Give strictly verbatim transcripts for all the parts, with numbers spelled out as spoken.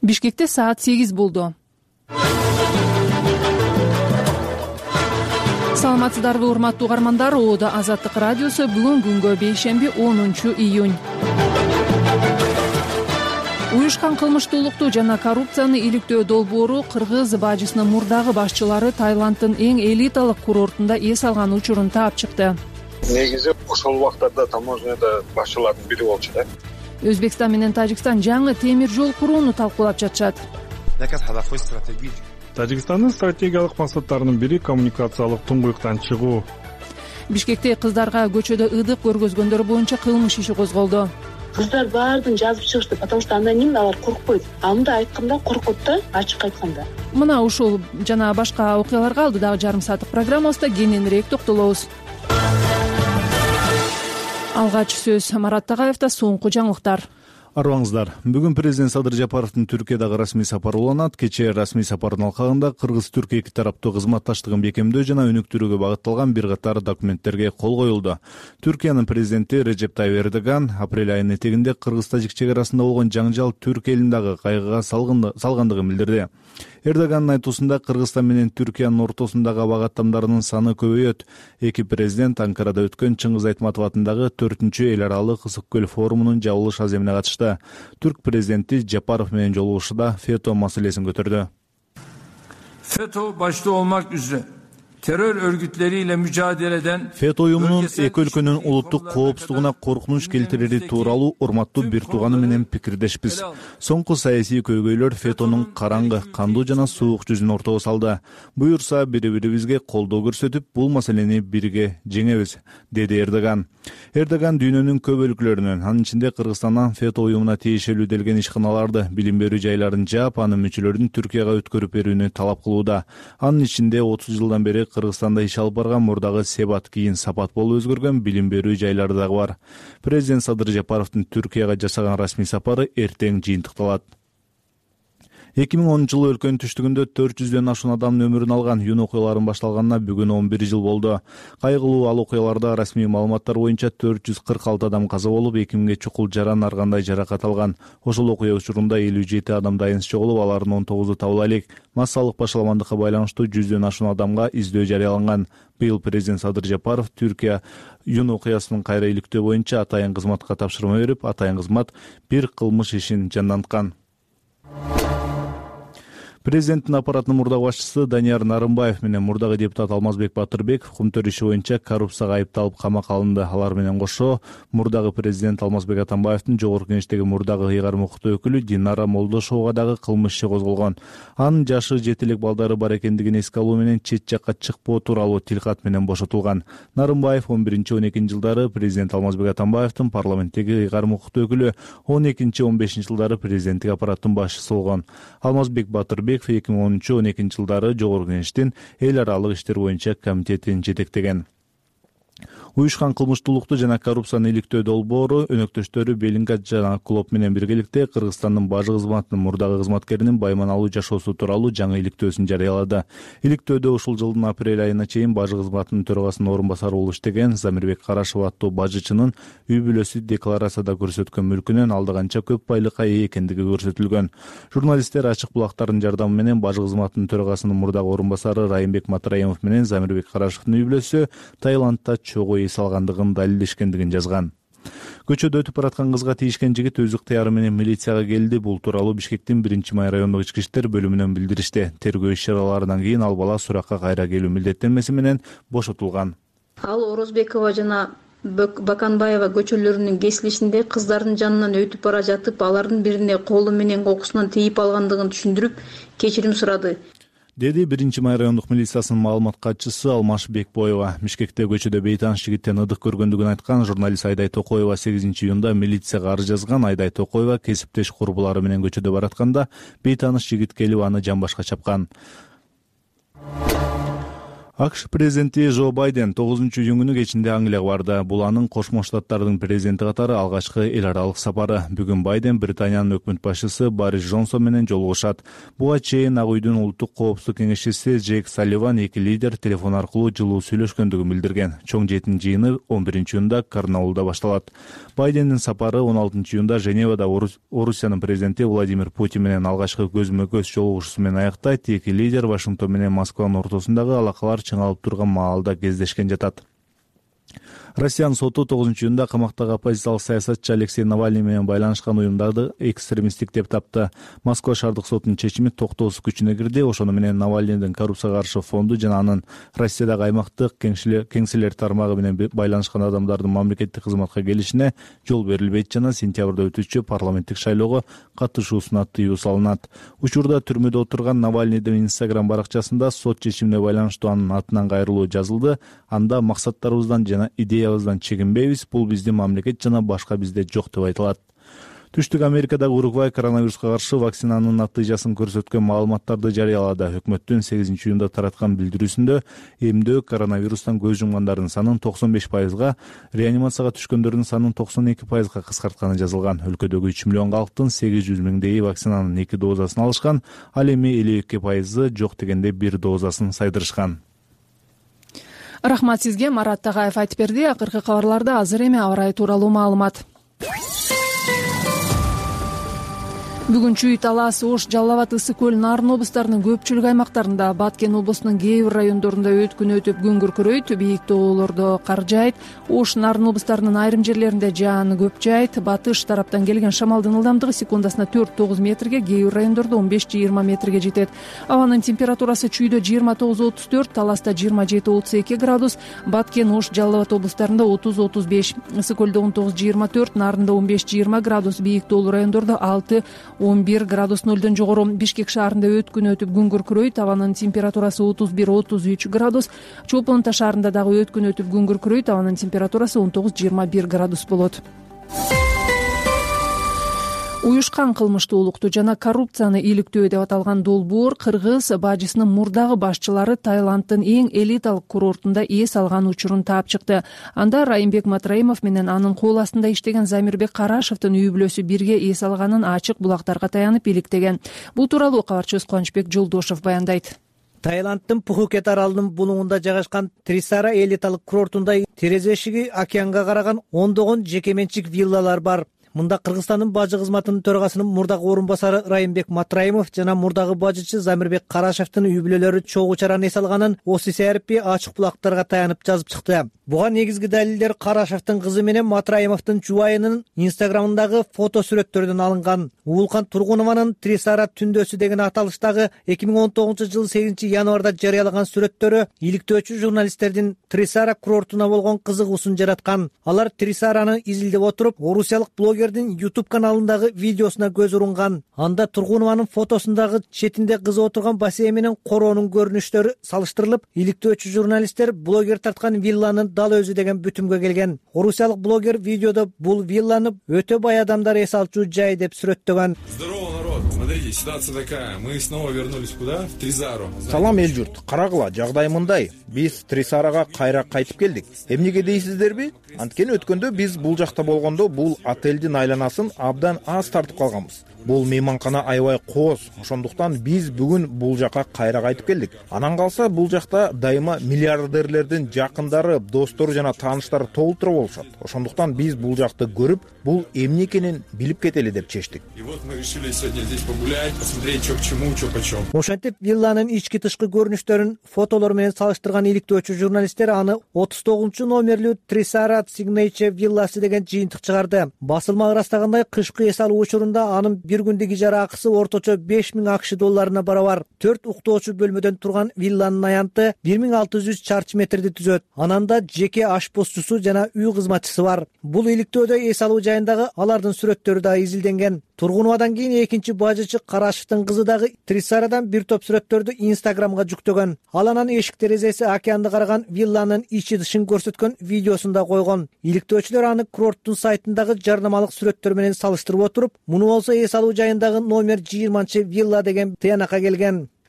Бишкекте саат сегиз болду. Саламатсыздарбы урматтуу угармандар, Оодо Азаттык радиосу бүгүн күнгө бейшемби онунчу июнь. Уюшкан кылмыштуулукту жана коррупцияны иликтөө долбоору кыргыз бажысынын мурдагы башчылары Таиланддын эң элиталык курортунда эс алган учурун таап чыкты. Негизи ошол убактарда таможняда башчылардын бири болчу да. Өзбекстан менен Тажикстан жаңы темир жол курууну талкуулап жатышат. Тажикстандын стратегиялык максаттарынын бири коммуникациялык туңгуюктан чыгуу. Бишкекте кыздарга көчөдө ыдык көргөзгөндөр боюнча кылмыш иши козголду. Кыздар баардын жазып чыгышты, потому что аноним алар коркпойт. Анда айтканда коркот да, ачык айтканда. Мына ушул жана башка окуяларга алдыдагы жарым сааттык программабызда кененирээк токтолобуз. Алгач сөз Марат Тагаевда, соңку жаңылыктар. Арбаңыздар. Бүгүн президент Садыр Жапаровдун Түркиядагы расмий сапары уланат. Кечээ расмий сапардын алкагында Кыргыз-Түркия эки тараптуу кызматташтыгын бекемдөө жана өнүктүрүүгө багытталган бир катар документтерге кол коюлду. Түркиянын президенти Режеп Тайип Эрдоган апрель айынын этегинде Кыргыз-Тажик чек арасында болгон жаңжал Түрк элин дагы кайгыга салгандыгын билдирди. Эрдогандын айтуусунда Кыргызстан менен Түркиянын ортосундагы аба каттамдарынын саны көбөйөт. Эки президент Анкарада өткөн Чыңгыз Айтматов атындагы төртүнчү эл аралык Ысык көл форумунун жабылыш аземине катышты. Түрк президенти Жапаров менен жолугушууда фето маселесин көтөрдү. FETÖ başta olmak üzere terör örgütleriyle mücadele eden FETÖ уюмунун эки өлкөнүн улуттук коопсуздугуна коркунуч келтирери тууралуу урматтуу бир тууганы менен пикирдешпиз. Соңку саясий көйгөйлөр FETÖнүн караңгы, кандуу жана суук жүзүн ортого салды. Буюрса бири-бирибизге колдоо көрсөтүп, бул маселени бирге жеңебиз, деди Эрдоган. Эрдоган дүйнөнүн көп өлкөлөрүнөн, анын ичинде Кыргызстандан FETÖ уюмуна тиешелүү делген ишканаларды, билим берүү жайларын жаап, анын мүчөлөрүн Түркияга өткөрүп берүүнү талап кылууда. Анын ичинде отуз жылдан бери Кыргызстанда иш алып барган мурдагы Себат кийин Сапат болуп өзгөргөн билим берүү жайлары дагы бар. Президент Садыр Жапаровдун Түркияга жасаган расмий сапары эртең жыйынтыкталат. эки миң онунчу жылы өлкөнүн түштүгүндө төрт жүздөн ашуун адамдын өмүрүн алган юн окуяларын башталганына бүгүн он бир жыл болду. Кайгылуу ал окуяларда расмий маалыматтар боюнча төрт жүз кырк алты адам каза болуп, эки миңге чукул жаран ар кандай жаракат алган. Ошол окуя учурунда элүү жети адам дайынсыз жоголуп, алардын он тогузу табыла элек. Массалык башаламандыкка байланыштуу жүздөн ашуун адамга издөө жарыяланган. Быйыл президент Садыр Жапаров Түркия юн окуясынын кайра иликтөө боюнча атайын кызматка тапшырма берип, атайын кызмат бир кылмыш ишин жанданткан. Президенттин аппаратынын мурдагы башчысы Данияр Нарымбаев менен мурдагы депутат Алмазбек Батырбеков Кумтөр иши боюнча коррупцияга айыпталып камакка алынды. Алар менен кошо мурдагы президент Алмазбек Атамбаевдин жогорку кеңештеги мурдагы ыйгарым укуктуу өкүлү Динара Молдошовага дагы кылмыш иши козголгон. Анын жашы жети элек балдары бар экендигин эске алуу менен чет жакка чыкпоо тууралуу тилкат менен бошотулган. Нарымбаев он биринчи он экинчи жылдары президент Алмазбек Атамбаевдин парламенттеги ыйгарым укуктуу өкүлү, он экинчи он бешинчи жылдары президенттик аппараттын башчысы болгон. Алмазбек Батырбеков эки миң онунчу он экинчи жылдары жогорку кеңештин эл аралык иштер боюнча комитетин жетектеген. Уюшкан кылмыштуулукту жана коррупцияны иликтөө долбоору өнөктөштөрү Белингат жана Клоп менен биргеликте Кыргызстандын бажы кызматынын мурдагы кызматкеринин байманалуу жашоосу тууралуу жаңы иликтөөсүн жарыялады. Иликтөөдө ушул жылдын апрель айына чейин бажы кызматынын төрагасынын орун басары болуп иштеген Замирбек Карашев аттуу бажычынын үй бүлөсү декларацияда көрсөткөн мүлкүнөн алдаганча көп байлыкка ээ экендиги көрсөтүлгөн. Журналисттер ачык булактардын жардамы менен бажы кызматынын төрагасынын мурдагы орун басары Райымбек Матраимов менен Замирбек Карашевдин үй бүлөсү Таиландда чогуу эс алгандыгын далилдешкендигин жазган. Көчөдө өтүп бараткан кызга тийишкен жигит өз ыктыяры менен милицияга келди. Бул тууралуу Бишкектин биринчи май райондук ички иштер бөлүмүнөн билдиришти. Тергөө иш-чараларынан кийин ал бала суракка кайра келүү милдеттенмеси менен бошотулган. Ал Орозбекова жана Баканбаева көчөлөрүнүн кесилишинде кыздардын жанынан өтүп бара жатып, алардын бирине колу менен кокусунан тийип алгандыгын түшүндүрүп, кечирим сурады, деди биринчи май райондук милициясынын маалымат катчысы Алмаш Бекбоева. Бишкекте көчөдө бейтаныш жигиттен ыдык көргөндүгүн айткан журналист Айдай Токоева сегизинчи июнда милицияга арыз жазган. Айдай Токоева кесиптеш курбулары менен көчөдө баратканда бейтаныш жигит келип аны жамбашка чапкан. АКШ президенти Жо Байден тогузунчу июнь күнү кечинде Англияга барды. Бул анын Кошмо Штаттардын президенти катары алгачкы эл аралык сапары. Бүгүн Байден Британиянын өкмөт башчысы Борис Джонсон менен жолугушат. Буга чейин Ак үйдүн улуттук коопсуздук кеңешчиси Джейк Салливан эки лидер телефон аркылуу жылуу сүйлөшкөндүгүн билдирген. Чоң жетинчи жыйыны он биринчи июнда Карнаулда башталат. Байдендин сапары он алтынчы июнда Женевада Орусиянын президенти Владимир Путин менен алгачкы көзмө көз жолугушуусу менен аяктайт. Эки лидер Вашингтон менен Москванын ортосундагы алакалар чыңалып турган маалда кездешкен жатат. Россиянын соту тогузунчу июнда камактагы оппозициялык саясатчы Алексей Навальный менен байланышкан уюмдарды экстремисттик деп тапты. Москва шаардык сотунун чечими токтоосуз күчүнө кирди. Ошону менен Навальныйдын коррупцияга каршы фонду жана анын Россиядагы аймактык кеңселер тармагы менен байланышкан адамдардын мамлекеттик кызматка келишине жол берилбейт жана сентябрда өтүүчү парламенттик шайлоого катышуусуна тыюу салынат. Учурда түрмөдө отурган Навальныйдын Инстаграм баракчасында сот чечимине байланыштуу анын атынан кайрылуу жазылды. Анда максаттарыбыздан жана идеябыздан чегинбейбиз, бул биздин мамлекет жана башка бизде жок деп айтылат. Түштүк Америкадагы Уругвай коронавируска каршы вакцинанын натыйжасын көрсөткөн маалыматтарды жарыялады. Өкмөттүн сегизинчи июнда тараткан билдирүүсүндө эмдөө коронавирустан көз жумгандардын санын токсон беш пайызга, реанимацияга түшкөндөрдүн санын токсон эки пайызга кыскартканы жазылган. Өлкөдөгү үч миллион калктын сегиз жүз миңдеги вакцинанын эки дозасын алышкан, ал эми элүү эки пайызы жок дегенде бир дозасын сайдырышкан. Рахмат сизге, Марат Тагаев айтып берди. Акыркы кабарларда азыр эми аба ырайы тууралуу маалымат. Бүгүн Чүй, Талас, Ош, Жалал Абад, Ысык көл, Нарын облустарынын көпчүлүк аймактарында, Баткен облусунун кээ бир райондорунда өткүн өтүп күн күркүрөйт, бийик тоолордо кар жаайт. Ош, Нарын облустарынын айрым жерлеринде жаан көп жаайт. Батыш тараптан келген шамалдын ылдамдыгы секундасына төрт тогуз метрге, кээ бир райондордо он беш жыйырма метрге жетет. Абанын температурасы Чүйдө жыйырма тогуз отуз төрт, Таласта жыйырма жети отуз эки градус, Баткен, Ош, Жалал Абад облустарында отуз отуз беш, Ысык көлдө он тогуз жыйырма төрт, Нарында он беш жыйырма градус, бийик тоолуу райондордо алты он бир градус нөлдөн жогору. Бишкек шаарында өткүн өтүп күн күркүрөйт, абанын температурасы отуз бир отуз үч градус. Чолпон Ата шаарында дагы өткүн өтүп күн күркүрөйт, абанын температурасы он тогуз жыйырма бир градус болот. Уюшкан кылмыштуулукту жана коррупцияны иликтөө деп аталган долбоор кыргыз бажысынын мурдагы башчылары Таиланддын эң элиталык курортунда эс алган учурун таап чыкты. Анда Райымбек Матраимов менен анын кол астында иштеген Замирбек Карашевдин үй бүлөсү бирге эс алганын ачык булактарга таянып иликтеген. Бул тууралуу кабарчыбыз Кубанычбек Жолдошев баяндайт. Таиланддын Пхукет аралынын булуңунда жайгашкан Трисара элиталык курортунда терезе эшиги океанга караган ондогон жеке менчик виллалар бар. Мында Кыргызстандын бажы кызматынын төрагасынын мурдагы орун басары Райымбек Матраимов жана мурдагы бажычы Замирбек Карашевдин үй бүлөлөрү чогуу чаран эс алганын Осисе Арипи ачык булактарга таянып жазып чыкты. Буга негизги далилдер Карашевдин кызы менен Матраимовдун жубайынын Инстаграмындагы фото сүрөттөрдөн алынган. Уулкан Тургунованын Трисара түндөсү деген аталыштагы эки миң он тогузунчу жылы сегизинчи январда жарыялаган сүрөттөрү иликтөөчү журналисттердин Трисара курортуна болгон кызыгуусун жараткан. Алар Трисараны изилдеп отуруп, орусиялык блогер YouTube каналындагы видеосуна көз урунган. Анда Тургунованын фотосундагы четинде кызы отурган бассейн менен короонун көрүнүштөрү салыштырылып, иликтөөчү журналисттер блогер тарткан вилланын дал өзү деген бүтүмгө келген. Орусиялык блогер видеодо бул вилланы өтө бай адамдар эс алчу жай деп сүрөттөгөн. Здорово, народ. Смотрите, ситуация такая. Мы снова вернулись куда? В Трисару. Салам эл журт. Карагыла, жагдай мындай. Биз Трисарага кайра кайтып келдик. Эмнеге дейсиздерби? Анткени өткөндө биз бул жакта болгондо бул отелдин айланасын абдан аз тартып калганбыз. Бул мейманкана аябай кооз. Ошондуктан биз бүгүн бул жака кайра кайтып келдик. Анан калса бул жакта дайыма миллиардерлердин жакындары, достору жана тааныштары толтура болушат. Ошондуктан биз бул жакты көрүп, бул эмне экенин билип кетели деп чечтик. И вот мы решили сегодня здесь погулять, посмотреть, что к чему, что почем. Ошентип вилланын ички тышкы көрүнүштөрүн фотолор менен салыштырган иликтөөчү журналисттер аны отуз тогузунчу номерлүү Трисара Signature вилласы деген жыйынтык чыгарды. Басылма ырастагандай кышкы эс алуу учурунда анын бир күндүк ижара акысы орточо беш миң акш долларына барабар. төрт уктоочу бөлмөдөн турган вилланын аянты бир миң алты жүз чарчы метрди түзөт. Ананда жеке ашпозчусу жана үй кызматчысы бар. Бул иликтөөдө эс алуу жайындагы алардын сүрөттөрү да изилденген. Тургуновадан кийин экинчи бажычы Карашевдин кызы дагы Трисарадан бир топ сүрөттөрдү Инстаграмга жүктөгөн. Ал анан эшик терезеси океанды караган вилланын ичи тышын көрсөткөн видеосун да койгон. Иликтөөчүлөр аны курорттун сайтындагы жарнамалык сүрөттөр менен салыштырып отуруп, муну болсо эс алуу жайындагы номер жыйырманчы вилла деген тыянакка келген.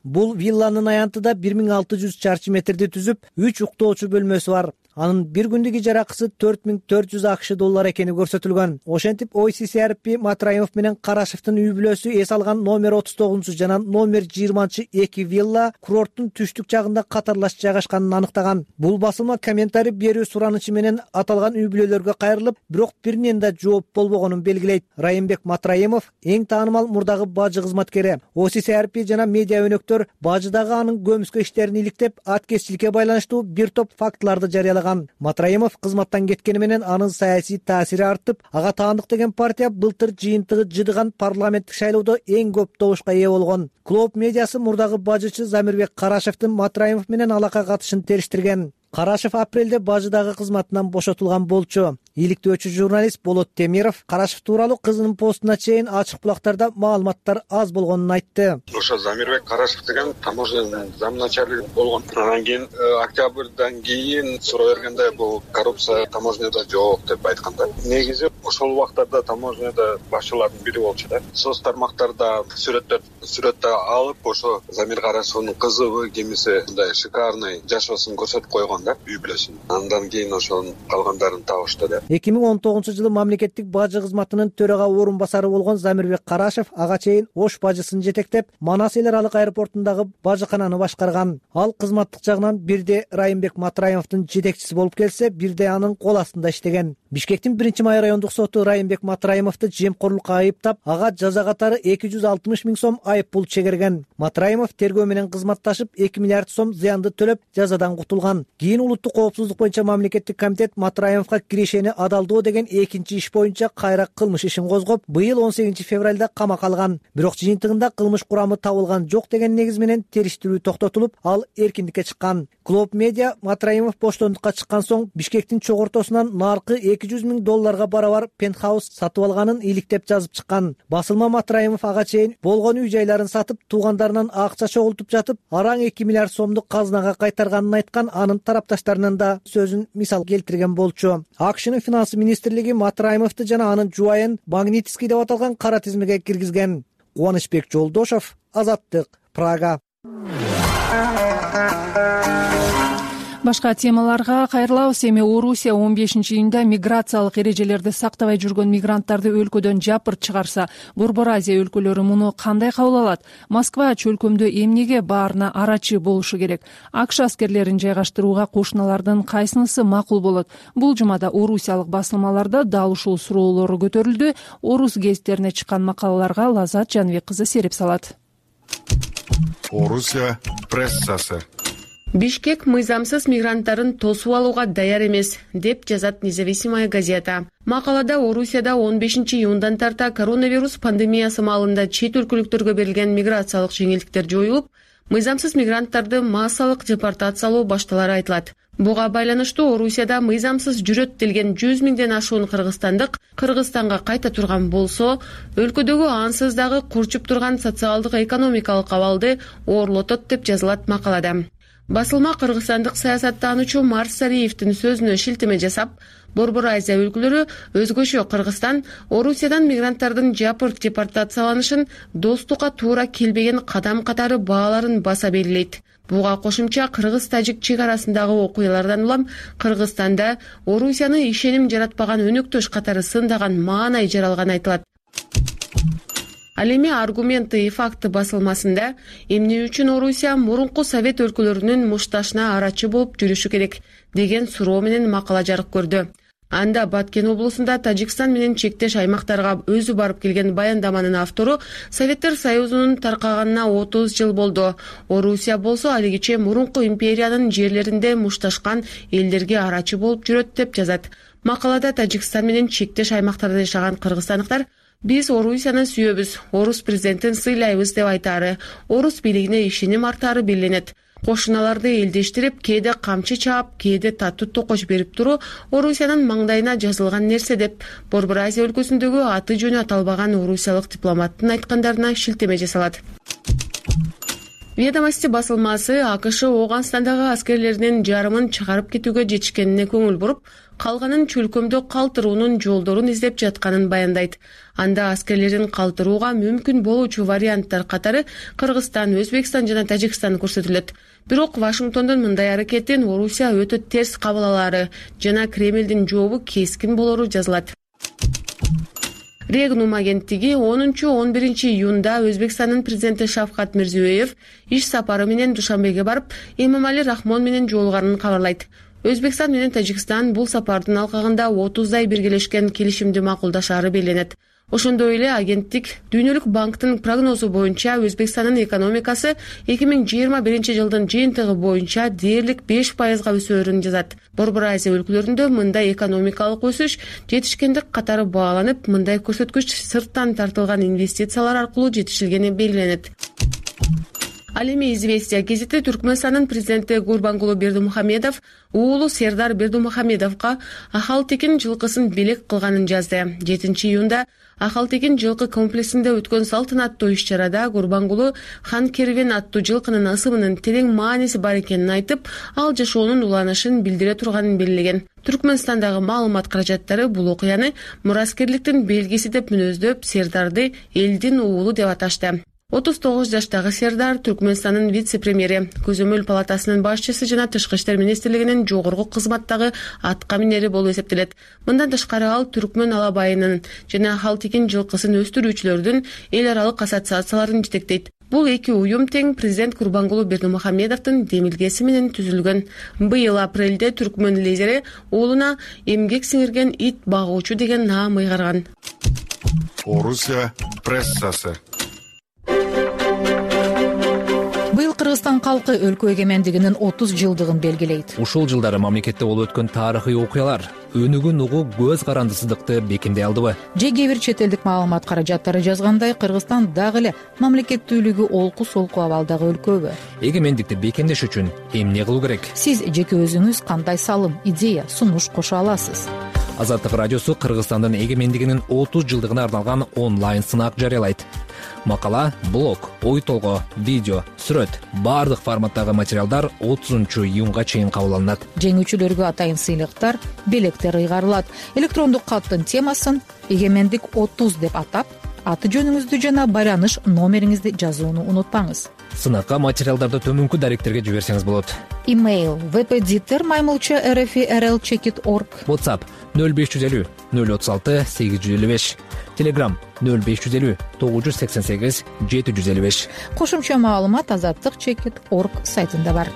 Бул вилланын аянтында бир миң алты жүз чарчы метрди түзүп, үч уктоочу бөлмөсү бар. Анын бир күндүк ижаракысы төрт миң төрт жүз акш доллар экени көрсөтүлгөн. Ошентип о си си ар пи Матраимов менен Карашевдин үй бүлөсү эс алган номер отуз тогузунчу жана номер жыйырманчы эки вилла курорттун түштүк жагында катарлаш жайгашканын аныктаган. Бул басылма комментарий берүү суранычы менен аталган үй бүлөлөргө кайрылып, бирок биринен да жооп болбогонун белгилейт. Райымбек Матраимов эң таанымал мурдагы бажы кызматкери. о си си ар пи жана медиа өнөктөр бажыдагы анын көмүскө иштерин иликтеп, аткезчиликке байланыштуу бир топ фактыларды жарыялаган. Матраимов кызматтан кеткени менен анын саясий таасири артып, ага таандык деген партия былтыр жыйынтыгы жыдыган парламенттик шайлоодо эң көп добушка ээ болгон. Клоп медиасы мурдагы бажычы Замирбек Карашевдин Матраимов менен алака катышын териштирген. Карашев апрелде бажыдагы кызматынан бошотулган болчу. Иликтөөчү журналист Болот Темиров Карашев тууралуу кызынын постуна чейин ачык булактарда маалыматтар аз болгонун айтты. Ошо Замирбек Карашев деген таможенный замначальник болгон. Андан кийин октябрдан кийин суроо бергенде бул коррупция таможняда жок деп айтканда. Негизи ошол убактарда таможняда башчылардын бири болчу да. Соц тармактарда сүрөттөр сүрөттө алып, ошо Замир Карашевдин кызы кимиси мындай шикарный жашоосун көрсөтүп койгон да, үй бүлөсүн. Андан кийин ошонун калгандарын табышты да. эки миң он тогузунчу жылы мамлекеттик бажы кызматынын төрага орун басары болгон Замирбек Карашев ага чейин Ош бажысын жетектеп, Манас эл аралык аэропортундагы бажыкананы башкарган. Ал кызматтык жагынан бирде Райымбек Матраимовдун жетекчиси болуп келсе, бирде анын кол астында иштеген. Бишкектин биринчи май райондук соту Райымбек Матраимовду жемкорлукка айыптап, ага жаза катары эки жүз алтымыш миң сом айып пул чегерген. Матраимов тергөө менен кызматташып эки миллиард сом зыянды төлөп, жазадан кутулган. Кийин улуттук коопсуздук боюнча мамлекеттик комитет Матраимовго кирешени адалдоо деген экинчи иш боюнча кайра кылмыш ишин козгоп, быйыл он сегизинчи февралда камакка алган. Бирок жыйынтыгында кылмыш курамы табылган жок деген негиз менен териштирүү токтотулуп, ал эркиндикке чыккан. Клоп медиа Матраимов боштондукка чыккан соң Бишкектин чогортосунан наркы эки жүз миң долларга барабар пентхаус сатып алганын иликтеп жазып чыккан. Басылма Матраимов ага чейин болгон үй жайларын сатып, туугандарынан акча чогултуп жатып, араң эки миллиард сомду казынага кайтарганын айткан. Анын тарапташтарынын да сөзүн мисал келтирген болчу. АКШнын финанс министрлиги Матраимовду жана анын жубайын Магнитский деп аталган кара тизмеге киргизген. Кубанычбек Жолдошов, Азаттык, Прага. Башка темаларга кайрылабыз. Эми Орусия он бешинчи июнда миграциялык эрежелерди сактабай жүргөн мигранттарды өлкөдөн жапырт чыгарса, Борбор Азия өлкөлөрү муну кандай кабыл алат? Москва чөлкөмдө эмнеге баарына арачы болушу керек? АКШ аскерлерин жайгаштырууга кошуналардын кайсынысы макул болот? Бул жумада орусиялык басылмаларда дал ушул суроолор көтөрүлдү. Орус гезиттерине чыккан макалаларга Лазат Жаныбек кызы сереп салат. Орусия прессасы. Бишкек мыйзамсыз мигранттарын тосуп алууга даяр эмес, деп жазат Независимая газета. Макалада Орусияда он бешинчи июндан тарта коронавирус пандемиясы маалында чет өлкөлүктөргө берилген миграциялык жеңилдиктер жоюлуп, мыйзамсыз мигранттарды массалык депортациялоо башталары айтылат. Буга байланыштуу Орусияда мыйзамсыз жүрөт делген жүз миңден ашуун кыргызстандык Кыргызстанга кайта турган болсо, өлкөдөгү ансыз дагы курчуп турган социалдык экономикалык абалды оорлотот деп жазылат макалада. Басылма кыргызстандык саясаттануучу Марс Сариевдин сөзүнө шилтеме жасап, Борбор Азия өлкөлөрү өзгөчө Кыргызстан Орусиядан мигранттардын жапырт депортацияланышын достукка туура келбеген кадам катары бааларын баса белгилейт. Буга кошумча кыргыз-тажик чек арасындагы окуялардан улам Кыргызстанда Орусияны ишеним жаратпаган өнөктөш катары сындаган маанай жаралган айтылат. Ал эми аргументы и факты басылмасында эмне үчүн Орусия мурунку Совет өлкөлөрүнүн мушташына арачы болуп жүрүшү керек деген суроо менен макала жарык көрдү. Анда Баткен облусунда Тажикстан менен чектеш аймактарга өзү барып келген баяндаманын автору Советтер Союзунун таркаганына отуз жыл болду. Орусия болсо алигиче мурунку империянын жерлеринде мушташкан элдерге арачы болуп жүрөт деп жазат. Макалада Тажикстан менен чектеш аймактарда жашаган кыргызстандыктар биз Орусияны сүйөбүз, орус президентин сыйлайбыз деп айтары, орус бийлигине ишеним артары белгиленет. Кошуналарды элдештирип, кээде камчы чаап, кээде таттуу токоч берип туруу Орусиянын маңдайына жазылган нерсе деп Борбор Азия өлкөсүндөгү аты жөнү аталбаган орусиялык дипломаттын айткандарына шилтеме жасалат. Ведомости басылмасы АКШ Ооганстандагы аскерлеринин жарымын чыгарып кетүүгө жетишкенине көңүл буруп, калганын чөлкөмдө калтыруунун жолдорун издеп жатканын баяндайт. Анда аскерлерин калтырууга мүмкүн болуучу варианттар катары Кыргызстан, Өзбекстан жана Тажикстан көрсөтүлөт. Бирок Вашингтондун мындай аракетин Орусия өтө терс кабыл алары жана Кремлдин жообу кескин болору жазылат. Регнум агенттиги онунчу он биринчи июнда Өзбекстандын президенти Шавкат Мирзиёев иш сапары менен Душанбеге барып, Эмомали Рахмон менен жолуганын кабарлайт. Өзбекстан менен Тажикстан бул сапардын алкагында отуздай биргелешкен келишимди макулдашаары белгиленет. Ошондой эле агенттик Дүйнөлүк банктын прогнозу боюнча Өзбекстандын экономикасы эки миң жыйырма биринчи жылдын жыйынтыгы боюнча дээрлик беш пайызга өсөөрүн жазат. Борбор Азия өлкөлөрүндө мындай экономикалык өсүш жетишкендик катары бааланып, мындай көрсөткүч сырттан тартылган инвестициялар аркылуу жетишилгени белгиленет. Ал эми Известия гезити Түркмөнстандын президенти Гурбангулы Бердимухамедов уулу Сердар Бердимухамедовго Ахалтекин жылкысын белек кылганын жазды. жетинчи июнда Ахалтекин жылкы комплексинде өткөн салтанаттуу иш-чарада Гурбангулу Хан Кервен аттуу жылкынын ысымынын терең мааниси бар экенин айтып, ал жашоонун уланышын билдире турганын белгилеген. Түркмөнстандагы маалымат каражаттары бул окуяны мураскерликтин белгиси деп мүнөздөп, Сердарды элдин уулу деп аташты. отуз тогуз жаштагы Сердар Түркмөнстандын вице-премьери, Көзөмөл палатасынын башчысы жана Тышкы иштер министрлигинин жогорку кызматтагы атка минери болуп эсептелет. Мындан тышкары ал Түркмөн алабайынын жана Ахалтекин жылкысын өстүрүүчүлөрдүн эл аралык ассоциацияларын жетектейт. Бул эки уюм тең президент Гурбангулы Бердимухамедовдун демилгеси менен түзүлгөн. Быйыл апрелде Түркмөн лидери уулуна эмгек сиңирген ит багуучу деген наам ыйгарган. Орусия прессасы. Быйыл Кыргызстан калкы өлкө эгемендигинин отуз жылдыгын белгилейт. Ушул жылдары мамлекетте болуп өткөн тарыхый окуялар өнүгүн угуу көз карандысыздыкты бекемдей алдыбы? Же кээ бир чет элдик маалымат каражаттары жазгандай, Кыргызстан дагы эле мамлекеттүүлүгү олку-солку абалдагы өлкөбү? Эгемендикти бекемдеш үчүн эмне кылуу керек? Сиз жеке өзүңүз кандай салым, идея, сунуш кошо аласыз? Азаттык радиосу Кыргызстандын эгемендигинин отуз жылдыгына арналган онлайн сынак жарыялайт. Макала, блог, ой толгоо, видео, сүрөт, бардык форматтагы материалдар отузунчу июнга чейин кабыл алынат. Жеңүүчүлөргө атайын сыйлыктар, белектер ыйгарылат. Электрондук каттын темасын эгемендик отуз деп атап, аты жөнүңүздү жана байланыш номериңизди жазууну унутпаңыз. Сынакка материалдарды төмөнкү даректерге жиберсеңиз болот. Имейл веб-эдитор маймылча эр эф эр эл чек ит точка орг. WhatsApp нөл беш жүз элүү нөл отуз алты сегиз жүз элүү беш. Telegram нөл беш жүз элүү тогуз жүз сексен сегиз жети жүз элүү беш. Кошумча маалымат азаттык чек ит точка орг сайтында бар.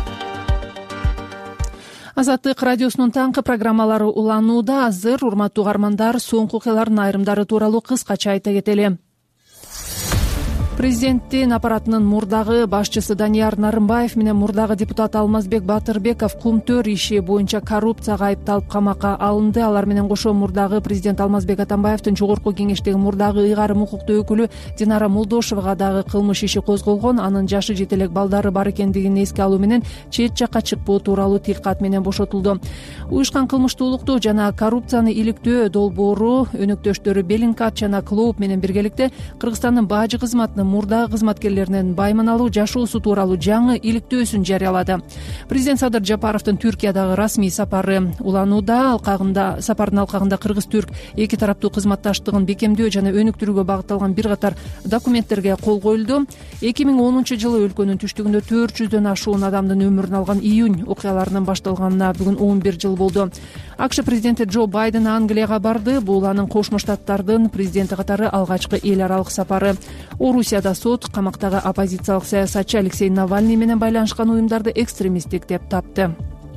Азаттык радиосунун таңкы программалары уланууда. Азыр урматтуу угармандар, соңку окуялардын айрымдары тууралуу кыскача айта кетели. Президенттин аппаратынын мурдагы башчысы Данияр Нарымбаев менен мурдагы депутат Алмазбек Батырбеков кумтөр иши боюнча коррупцияга айыпталып камакка алынды. Алар менен кошо мурдагы президент Алмазбек Атамбаевдин жогорку кеңештеги мурдагы ыйгарым укуктуу өкүлү Динара Молдошевага дагы кылмыш иши козголгон. Анын жашы жете элек балдары бар экендигин эске алуу менен чет жакка чыкпоо тууралуу тилкат менен бошотулду. Уюшкан кылмыштуулукту жана коррупцияны иликтөө долбоору өнөктөштөрү Беллинкат жана Клоуп менен биргеликте Кыргызстандын бажы кызматынын мурдагы кызматкерлеринин байманалуу жашоосу тууралуу жаңы иликтөөсүн жарыялады. Президент Садыр Жапаровдун Түркиядагы расмий сапары уланууда. Алкагында сапардын алкагында кыргыз-түрк эки тараптуу кызматташтыгын бекемдөө жана өнүктүрүүгө багытталган бир катар документтерге кол коюлду. эки миң онунчу жылы өлкөнүн түштүгүндө төрт жүздөн ашуун адамдын өмүрүн алган июнь окуяларынын башталганына бүгүн он бир жыл болду. АКШ президенти Джо Байден Англияга барды. Бул анын Кошмо Штаттардын президенти катары алгачкы эл аралык сапары. Орусияда сот камактагы оппозициялык саясатчы Алексей Навальный менен байланышкан уюмдарды экстремисттик деп тапты.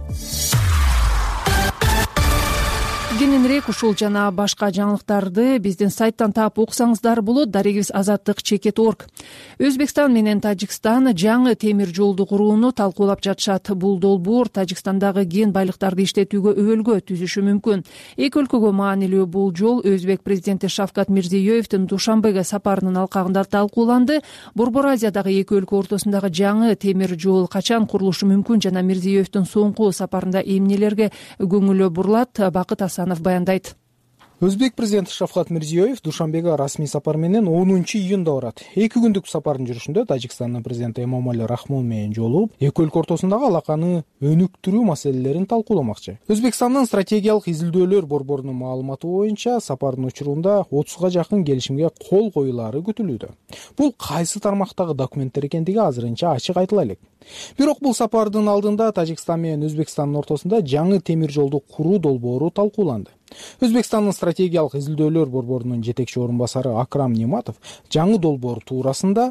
Кененирээк ушул жана башка жаңылыктарды биздин сайттан таап окусаңыздар болот. Дарегибиз азаттык чек ит точка орг. Өзбекстан менен Тажикстан жаңы темир жолду курууну талкуулап жатышат. Бул долбоор Тажикстандагы кен байлыктарды иштетүүгө өбөлгө түзүшү мүмкүн. Эки өлкөгө маанилүү бул жол Өзбек президенти Шавкат Мирзиёевдин Душанбеге сапарынын алкагында талкууланды. Борбор Азиядагы эки өлкө ортосундагы жаңы темир жол качан курулушу мүмкүн жана Мирзиёевдин соңку сапарында эмнелерге көңүлү бурулат, Бакыт Асанов баяндайт. Өзбек президенти Шавкат Мирзиёев Душанбеге расмий сапар менен онунчу июнда барат. эки күндүк сапардын жүрүшүндө Тажикстандын президенти Эмомали Рахмон менен жолугуп, эки өлкө ортосундагы алаканы өнүктүрүү маселелерин талкууламакчы. Өзбекстандын стратегиялык изилдөөлөр борборунун маалыматы боюнча, сапардын учурунда отузга жакын келишимге кол коюлары күтүлүүдө. Бул кайсы тармактагы документтер экендиги азырынча ачык айтыла элек. Бирок бул сапардын алдында Тажикстан менен Өзбекстандын ортосунда жаңы темир жолду куруу долбоору талкууланды. Өзбекстандын стратегиялык изилдөөлөр борборунун жетекчи орун басары Акрам Нематов жаңы долбоор туурасында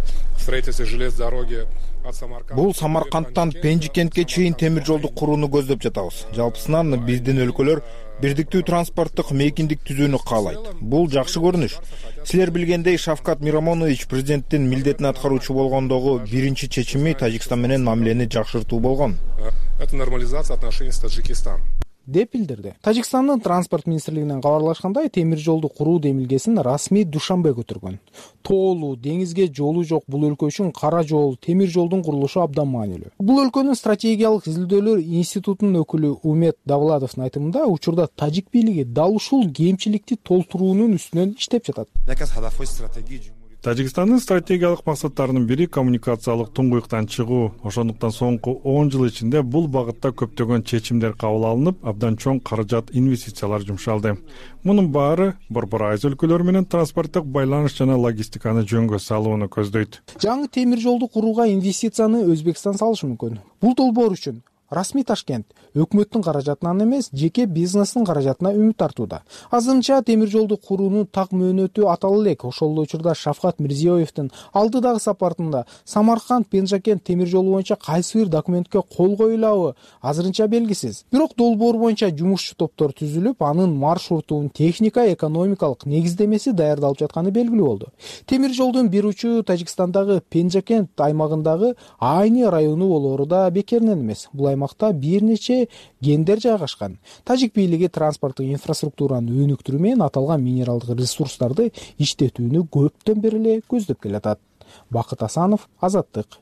бул Самаркандтан Пенжикентке чейин темир жолду курууну көздөп жатабыз. Жалпысынан биздин өлкөлөр бирдиктүү транспорттук мейкиндик түзүүнү каалайт. Бул жакшы көрүнүш. Силер билгендей, Шавкат Миромонович президенттин милдетин аткаруучу болгондогу биринчи чечими Тажикстан менен мамилени жакшыртуу болгон. Это нормализация отношений с Таджикистаном. деп билдирди. Тажикстандын транспорт министрлигинен кабарлашкандай, темир жолду куруу демилгесин расмий Душанбе көтөргөн. Тоолуу, деңизге жолу жок бул өлкө үчүн кара жол, темир жолдун курулушу абдан маанилүү. Бул өлкөнүн стратегиялык изилдөөлөр институтунун өкүлү Умет Давладовдун айтымында, учурда тажик бийлиги дал ушул кемчиликти толтуруунун үстүнөн иштеп жатат. Тажикстандын стратегиялык максаттарынын бири коммуникациялык туңгуйуктан чыгуу. Ошондуктан соңку он жыл ичинде бул багытта көптөгөн чечимдер кабыл алынып, абдан чоң каражат, инвестициялар жумшалды. Мунун баары борбор айыз өлкөлөр менен транспорттук байланыш жана логистиканы жөнгө салууну көздөйт. Жаңы темир жолду курууга инвестицияны Өзбекстан салышы мүмкүн. Бул долбоор үчүн расмий Ташкент өкмөттүн каражатынан эмес, жеке бизнестин каражатына үмүт артууда. Азырынча темир жолду куруунун так мөөнөтү атала элек. Ошол учурда Шавкат Мирзиёевдин алдыдагы сапартында Самарканд Пенжикент темир жолу боюнча кайсы бир документке кол коюлабы азырынча белгисиз. Бирок долбоор боюнча жумушчу топтор түзүлүп, анын маршрутунун техника экономикалык негиздемеси даярдалып жатканы белгилүү болду. Темир жолдун бир учу Тажикстандагы Пенжикент аймагындагы Айны району болоору да бекеринен эмес. Бул аймакта бир нече гендер жайгашкан. Тажик бийлиги транспорттук инфраструктураны өнүктүрүү менен аталган минералдык ресурстарды иштетүүнү көптөн бери эле көздөп келатат. Бакыт Асанов, Азаттык.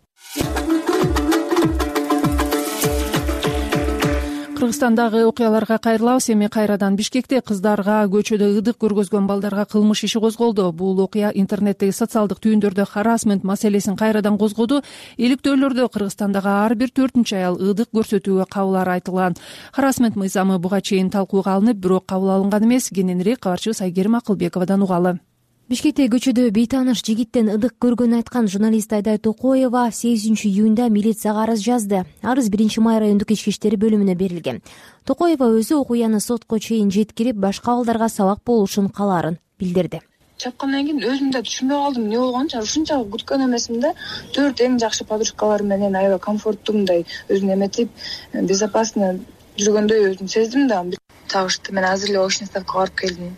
Кыргызстандагы окуяларга кайрылабыз. Эми кайрадан Бишкекте кыздарга көчөдө ыдык көргөзгөн балдарга кылмыш иши козголду. Бул окуя интернеттеги социалдык түйүндөрдө харассмент маселесин кайрадан козгоду. Иликтөөлөрдө Кыргызстандагы ар бир төртүнчү аял ыдык көрсөтүүгө кабылары айтылган. Харассмент мыйзамы буга чейин талкууга алынып, бирок кабыл алынган эмес. Кененирээк кабарчыбыз Айгерим Акылбековадан угалы. Бишкекте көчөдө бейтааныш жигиттен ыдык көргөнүн айткан журналист Айдай Токоева сегизинчи июнда милицияга арыз жазды. Арыз биринчи май райондук ички иштери бөлүмүнө берилген. Токоева өзү окуяны сотко чейин жеткирип, башка балдарга сабак болушун кааларын билдирди. Чапкандан кийин өзүм да түшүнбөй калдым, эмне болгончу. Ушунчалык күткөн эмесмин да. Төрт эң жакшы подружкалар менен аябай комфорттуу, мындай өзүн эметип, безопасно жүргөндөй өзүм сездим да. Табышты, мен азыр эле очный ставкага барып келдим.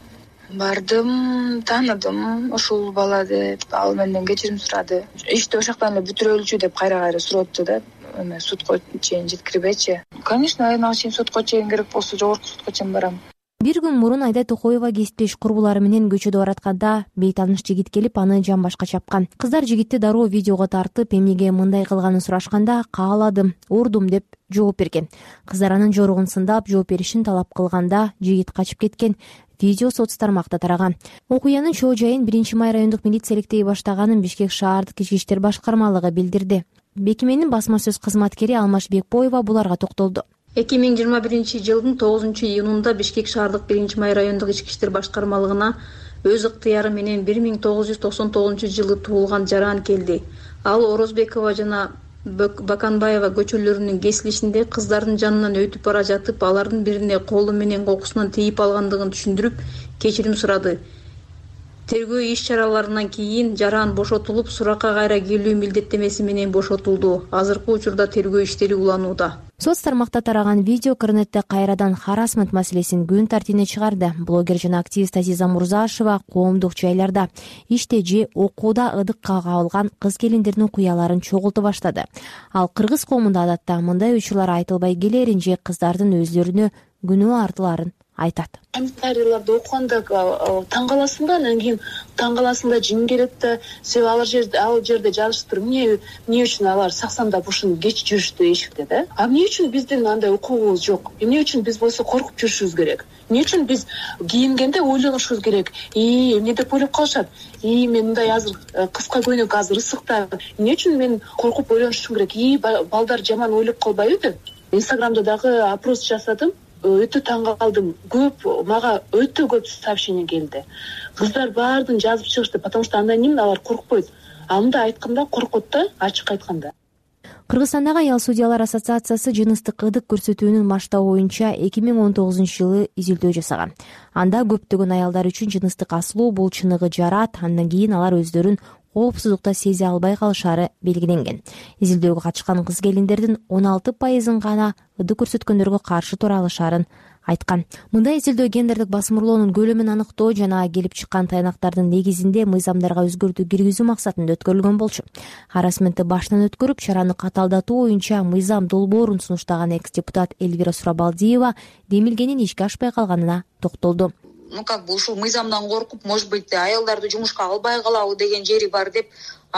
Бардым, тааныдым, ушул бала деп, ал менден кечирим сурады. Ишти ошоктон эле бүтүрөлчү деп кайра-кайра суратты да. Эме сотко чейин жеткирбечи. Конечно, айнага чейин сотко чейин керек болсо жогорку сотко чейин барам. Бир күн мурун Айдай Токоева кесиптеш курбулары менен көчөдө баратканда бейтааныш жигит келип, аны жамбашка чапкан. Кыздар жигитти дароо видеого тартып, эмнеге мындай кылганын сурашканда, кааладым, урдум деп жооп берген. Кыздар анын жоругун сындап, жооп беришин талап кылганда, жигит качып кеткен. Видео соц тармакта тараган. Окуянын чоо жайын биринчи май райондук милиция иликтей баштаганын Бишкек шаардык ички иштер башкармалыгы билдирди. Бекименин басма сөз кызматкери Алмаш Бекбоева буларга токтолду. эки миң жыйырма биринчи жылдын тогузунчу июнунда Бишкек шаардык биринчи май райондук ички иштер башкармалыгына өз ыктыяры менен бир миң тогуз жүз токсон тогузунчу жылы туулган жаран келди. Ал Орозбекова жана Баканбаева көчөлөрүнүн кесилишинде кыздардын жанынан өтүп бара жатып, алардын бирине колу менен кокусунан тийип алгандыгын түшүндүрүп, кечирим сурады. Тергөө иш-чараларынан кийин жаран бошотулуп, суракка кайра келүү милдеттемеси менен бошотулду. Азыркы учурда тергөө иштери уланууда. Соц тармакта тараган видео интернетте кайрадан харассмент маселесин күн тартибине чыгарды. Блогер жана активист Азиза Мурзашева коомдук жайларда, иште же окууда ыдыкка кабылган кыз-келиндердин окуяларын чогулту баштады. Ал кыргыз коомунда адатта мындай учурлар айтылбай келерин же кыздардын өздөрүнө күнөө артыларын айтат. Комментарийларды окуганда таң каласың да, анан кийин таң каласың да, жиң келет да. Себеби алар жерде ал жерде жазышыптыр, эмне эмне үчүн алар саксандап ушуну кеч жүрүштү эшикте да. А эмне үчүн биздин андай укугубуз жок? Эмне үчүн биз болсо коркуп жүрүшүбүз керек? Эмне үчүн биз кийингенде ойлонушубуз керек? И эмне деп ойлоп калышат? И мен мындай азыр кыска көйнөк азыр ысык да. Эмне үчүн мен коркуп ойлонушум керек? И балдар жаман ойлоп калбайбы деп. Инстаграмда дагы опрос жасадым. Өтө таң калдым. Көп мага өтө көп сообщение келди. Кыздар баардыгын жазып чыгышты, потому что андан кийин алар коркпойт. А мындай айтканда коркот да, ачык айтканда. Кыргызстандагы аял судьялар ассоциациясы жыныстык ыдык көрсөтүүнүн масштабы боюнча эки миң он тогузунчу жылы изилдөө жасаган. Анда көптөгөн аялдар үчүн жыныстык асылуу бул чыныгы жарат, андан кийин алар өздөрүн коопсуздукта сезе албай калышары белгиленген. Изилдөөгө катышкан кыз келиндердин он алты пайызын гана ыдык көрсөткөндөргө каршы тура алышарын айткан. Мындай изилдөө гендердик басымырлоонун көлөмүн аныктоо жана келип чыккан тайнактардын негизинде мыйзамдарга өзгөртүү киргизүү максатында өткөрүлгөн болчу. Харассментти баштан өткөрүп, чараны каталдатуу боюнча мыйзам долбоорун сунуштаган экс-депутат Эльвира Сурабалдиева демилгенин ишке ашпай калганына токтолду. Ну как бы ушул мыйзамдан коркуп, может быть, аялдарды жумушка албай калабы деген жери бар деп,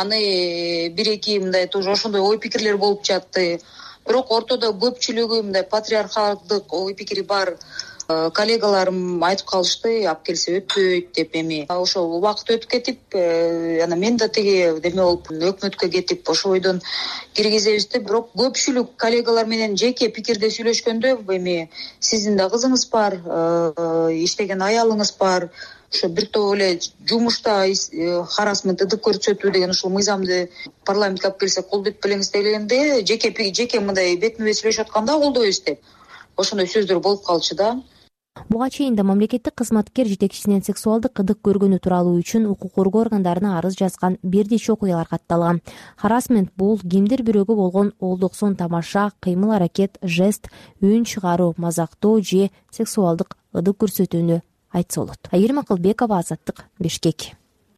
аны бир-эки мындай тоже ошондой ой пикирлер болуп жатты. Бирок ортодо көпчүлүгү мындай патриархалдык ой пикири бар коллегаларым айтып калышты, алып келсе өтпөйт деп. Эми ошол убакыт өтүп кетип, анан мен да тиги деме болуп өкмөткө кетип ошо ойдон киргизебиз деп. Бирок көпчүлүк коллегалар менен жеке пикирде сүйлөшкөндө, эми сиздин да кызыңыз бар, иштеген аялыңыз бар, ошо бир топ эле жумушта харассмент ыдык көрсөтүү деген ушул мыйзамды парламентке алып келсе колдойт белеңиз дегенде, жеке жеке мындай бетме бет сүйлөшүп атканда колдойбуз деп. Ошондой сөздөр болуп калчу да. Буга чейин да мамлекеттик кызматкер жетекчисинен сексуалдык ыдык көргөнү тууралуу үчүн укук коргоо органдарына арыз жазган бир нече окуялар катталган. Харассмент бул кимдир бирөөгө болгон олдуксон тамаша, кыймыл аракет, жест, үн чыгаруу, мазактоо же сексуалдык ыдык көрсөтүүнү айтса болот. Айрим Акылбекова, Азаттык, Бишкек.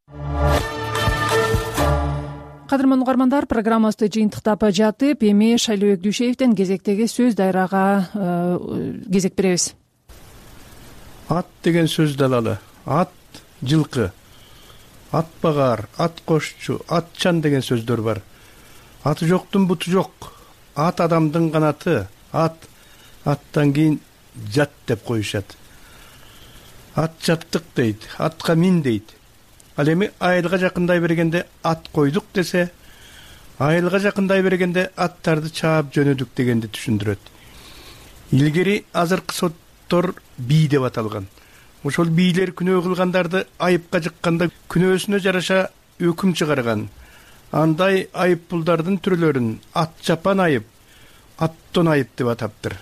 Кадырман угармандар, программабызды жыйынтыктап жатып, эми Шайлообек Дүйшеевден кезектеги сөз дайрага кезек беребиз. Ат деген сөздү алалы. Ат жылкы, ат багар, ат кошчу, атчан деген сөздөр бар. Аты жоктун буту жок. Ат адамдын канаты, ат аттан кийин жат деп коюшат. Ат жаттык дейт, атка мин дейт. Ал эми айылга жакындай бергенде ат койдук десе, айылга жакындай бергенде аттарды чаап жөнөдүк дегенди түшүндүрөт. Илгери азыркы соттор бий деп аталган. Ошол бийлер күнөө кылгандарды айыпка жыкканда күнөөсүнө жараша өкүм чыгарган. Андай айып пулдардын түрлөрүн ат жапан айып, аттон айып деп атаптыр.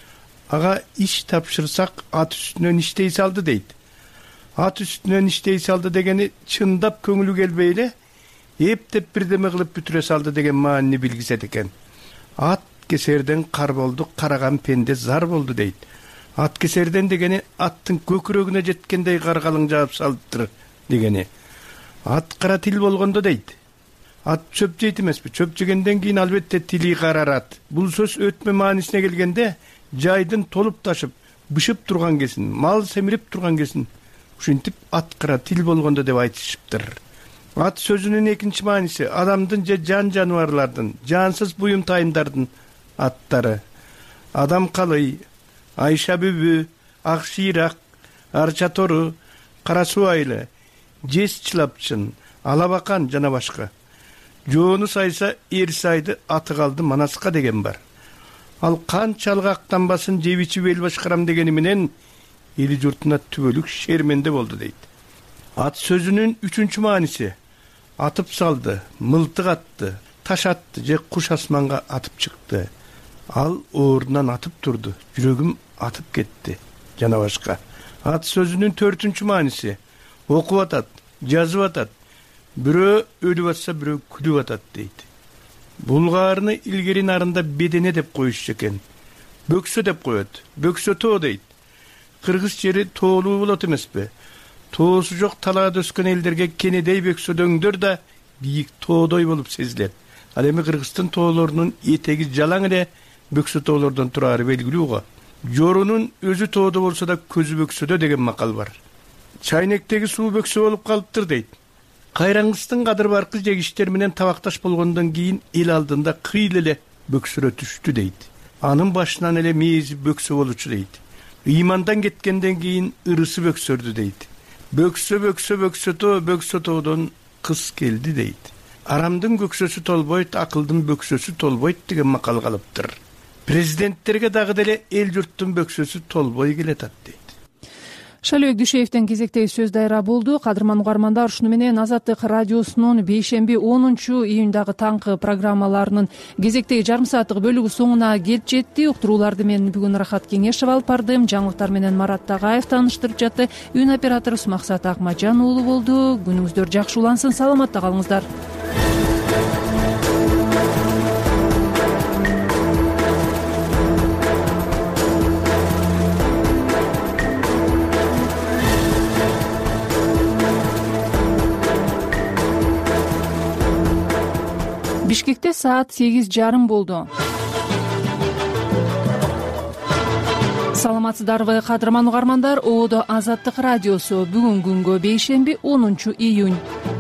Ага иш тапшырсак ат үстүнөн иштей салды дейт. Ат үстүнөн иштей салды дегени чындап көңүлү келбей эле эптеп бирдеме кылып бүтүрө салды деген маанини билгизет экен. Ат кесерден кар болду, караган пенде зар болду дейт. Ат кесерден дегени аттын көкүрөгүнө жеткендей каргалың жаап салыптыр дегени. Ат кара тил болгондо дейт. Ат чөп жейт эмеспи? Чөп жегенден кийин албетте тили карарат. Бул сөз өтмө маанисине келгенде жайдын толуп ташып, бышып турган кесин, мал семирип турган кесин. Ушинтип ат кара тил болгондо деп айтышыптыр. Ат сөзүнүн экинчи мааниси адамдын же жан жаныбарлардын, жансыз буюм тайымдардын аттары. Адам калый, айша бүбү, ак шыйрак, арча тору, кара суу айылы, жез чылапчын, алабакан жана башка. Жоону сайса эр сайды, аты калды манаска деген бар. Ал канчалык актанбасын жебичи бел башкарам дегени менен эли журтуна түбөлүк шерменде болду дейт. Ат сөзүнүн үчүнчү мааниси атып салды, мылтык атты, таш атты же куш асманга атып чыкты. Ал оорунан атып турду, жүрөгүм атып кетти жана башка. Ат сөзүнүн төртүнчү мааниси окуп атат, жазып атат. Бирөө өлүп атса, бирөө күлүп атат дейт. Булгаарыны илгери нарында бедене деп коюшчу экен. Бөксө деп коет. Бөксө тоо дейт. Кыргыз жери тоолуу болот эмеспи? Тоосу жок талаада өскөн элдерге кенедей бөксөдөңдөр да бийик тоодой болуп сезилет. Ал эми Кыргыздын тоолорунун этеги жалаң эле бөксө тоолордон турары белгилүү го. жорунун өзү тоодо болсо да көзү бөксөдө деген макал бар. Чайнектеги суу бөксө болуп калыптыр дейт. Кайраңгыстын кадыр баркы жегиштер менен табакташ болгондон кийин эл алдында кыйыл эле бөксөрө түштү дейт. Анын башынан эле мээзи бөксө болчу дейт. Ыймандан кеткенден кийин ырысы бөксөрдү дейт. Бөксө бөксө бөксөтө бөксөтөдөн кыз келди дейт. Арамдын көксөсү толбойт, акылдын бөксөсү толбойт деген макал калыптыр. Президенттерге дагы деле эл журттун бөксөсү толбой келатат дейт. Шалыбек Дүйшеевден кезектеги сөз дайра болду. Кадырман угармандар, ушуну менен Азаттык радиосунун бейшемби онунчу июндагы таңкы программаларынын кезектеги жарым сааттык бөлүгү соңуна келип жетти. Уктурууларды мен бүгүн Рахат Кеңешова алып бардым. Жаңылыктар менен Марат Тагаев тааныштырып жатты. Үн оператору Смаксат Акмажан уулу болду. Күнүңүздөр жакшы улансын, саламатта калыңыздар. Бишкекте саат сегиз жарым болду. Саламатсыздарбы, кадырман угармандар? Оодо Азаттык радиосу. Бүгүн күнгө бейшемби онунчу июнь.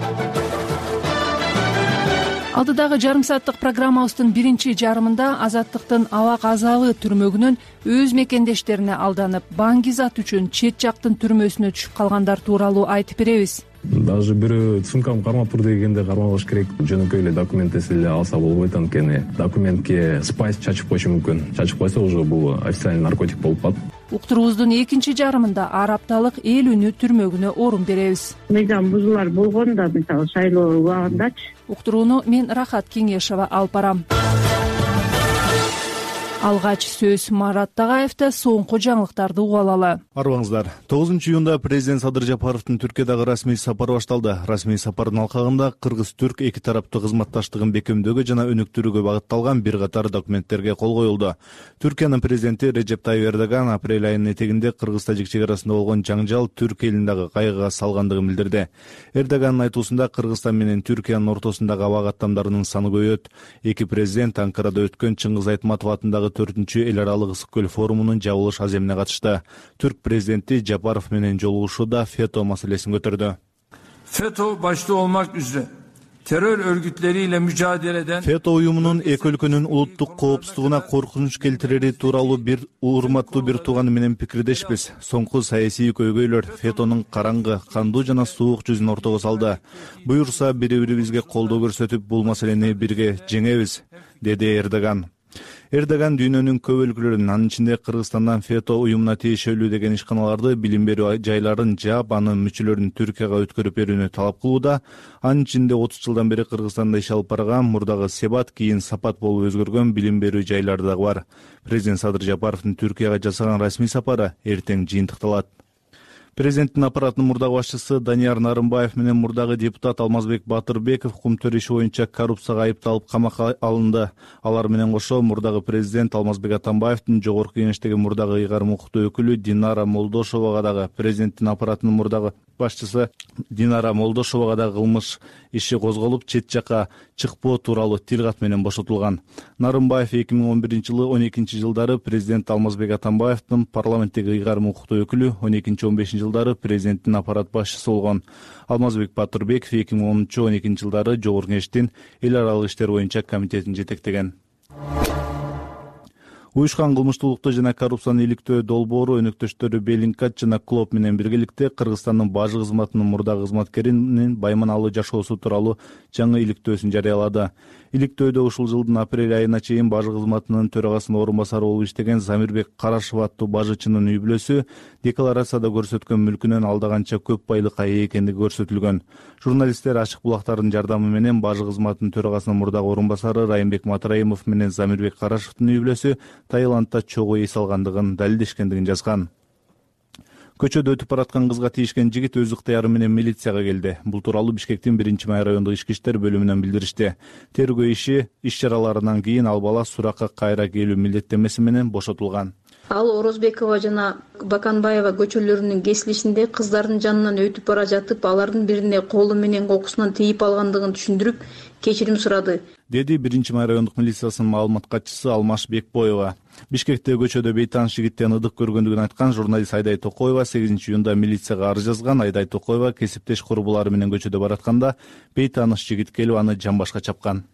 Алдыдагы жарым сааттык программабыздын биринчи жарымында Азаттыктын Абак Азабы түрмөгүнөн өз мекендештерине алданып, баңгизат үчүн чет жактын түрмөсүнө түшүп калгандар тууралуу айтып беребиз. Даже бирөө сумкам кармап тур дегенде кармабаш керек. Жөнөкөй эле документ эле алса болбойт, анткени документке спайс чачып койушу мүмкүн. Чачып койсо уже бул официальный наркотик болуп калат. Уктуруубуздун экинчи жарымында ар апталык эл үнү түрмөгүнө орун беребиз. Мыйзам бузулар болгондо, мисалы шайлоо убагындачы. Уктурууну мен Рахат Кеңешова алып барам. Алгач сөз Марат Тагаевда, соңку жаңылыктарды угуп алалы. Арбаңыздар. тогузунчу июнда президент Садыр Жапаровдун Түркиядагы расмий сапары башталды. Расмий сапардын алкагында кыргыз-түрк эки тараптуу кызматташтыгын бекемдөөгө жана өнүктүрүүгө багытталган бир катар документтерге кол коюлду. Түркиянын президенти Режеп Тайип Эрдоган апрель айынын этегинде Кыргыз-Тажик чек арасында болгон жаңжал Түрк элин дагы кайгыга салгандыгын билдирди. Эрдогандын айтуусунда Кыргызстан менен Түркиянын ортосундагы аба каттамдарынын саны көбөйөт. Эки президент Анкарада өткөн Чыңгыз Айтматов атындагы төртүнчү эл аралык ысык көл форумунун жабылыш аземине катышты. Түрк президенти Жапаров менен жолугушууда фето маселесин көтөрдү. FETÖ başta olmak üzere terör örgütleriyle mücadeleden фето уюмунун эки өлкөнүн улуттук коопсуздугуна коркунуч келтирери тууралуу бир урматтуу бир тууганы менен пикирдешпиз. Соңку саясий көйгөйлөр фетонун караңгы, кандуу жана суук жүзүн ортого салды. Буюрса бири-бирибизге колдоо көрсөтүп бул маселени бирге жеңебиз, деди Эрдоган. Эрдоган дүйнөнүн көп өлкөлөрүн, анын ичинде Кыргызстандан фето уюмуна тиешелүү деген ишканаларды, билим берүү жайларын жаап, анын мүчөлөрүн Түркияга өткөрүп берүүнү талап кылууда. Анын ичинде отуз жылдан бери Кыргызстанда иш алып барган, мурдагы Себат, кийин Сапат болуп өзгөргөн билим берүү жайлары дагы бар. Президент Садыр Жапаровдун Түркияга жасаган расмий сапары эртең жыйынтыкталат. Президенттин аппаратынын мурдагы башчысы Данияр Нарымбаев менен мурдагы депутат Алмазбек Батырбеков кумтөр иши боюнча коррупцияга айыпталып камакка алынды. Алар менен кошо мурдагы президент Алмазбек Атамбаевдин жогорку кеңештеги мурдагы ыйгарым укуктуу өкүлү Динара Молдошовага дагы, президенттин аппаратынын мурдагы башчысы Динара Молдошовага да кылмыш иши козголуп, чет жакка чыкпоо тууралуу тил кат менен бошотулган. Нарымбаев эки миң он биринчи жылы он экинчи жылдары президент Алмазбек Атамбаевдин парламенттеги ыйгарым укуктуу өкүлү, он экинчи он бешинчи жылдары президенттин аппарат башчысы болгон. Алмазбек Батырбеков эки миң онунчу он экинчи жылдары жогорку кеңештин эл аралык иштер боюнча комитетин жетектеген. Уюшкан кылмыштуулукту жана коррупцияны иликтөө долбоору өнөктөштөрү Беллинкат жана Клоп менен биргеликте Кыргызстандын бажы кызматынын мурдагы кызматкеринин байманалуу жашоосу тууралуу жаңы иликтөөсүн жарыялады. Иликтөөдө ушул жылдын апрель айына чейин бажы кызматынын төрагасынын орун басары болуп иштеген Замирбек Карашев аттуу бажычынын үй бүлөсү декларацияда көрсөткөн мүлкүнөн алдаганча көп байлыкка ээ экендиги көрсөтүлгөн. Журналисттер ачык булактардын жардамы менен бажы кызматынын төрагасынын мурдагы орун басары Райымбек Матраимов менен Замирбек Карашевдин үй бүлөсү Таиландда чогуу эс алгандыгын далилдешкендигин жазган. Көчөдө өтүп бараткан кызга тийишкен жигит өз ыктыяры менен милицияга келди. Бул тууралуу Бишкектин биринчи май райондук ички иштер бөлүмүнөн билдиришти. Тергөө иши иш чараларынан кийин ал бала суракка кайра келүү милдеттенмеси менен бошотулган. Ал Орозбекова жана Баканбаева көчөлөрүнүн кесилишинде кыздардын жанынан өтүп бара жатып, алардын бирине колу менен кокусунан тийип алгандыгын түшүндүрүп, кечирим сурады. деди биринчи май райондук милициясынын маалымат катчысы Алмаш Бекбоева. Бишкекте көчөдө бейтааныш жигиттен ыдык көргөндүгүн айткан журналист Айдай Токоева сегизинчи июнда милицияга арыз жазган. Айдай Токоева кесиптеш курбулары менен көчөдө баратканда бейтааныш жигит келип аны жамбашка чапкан.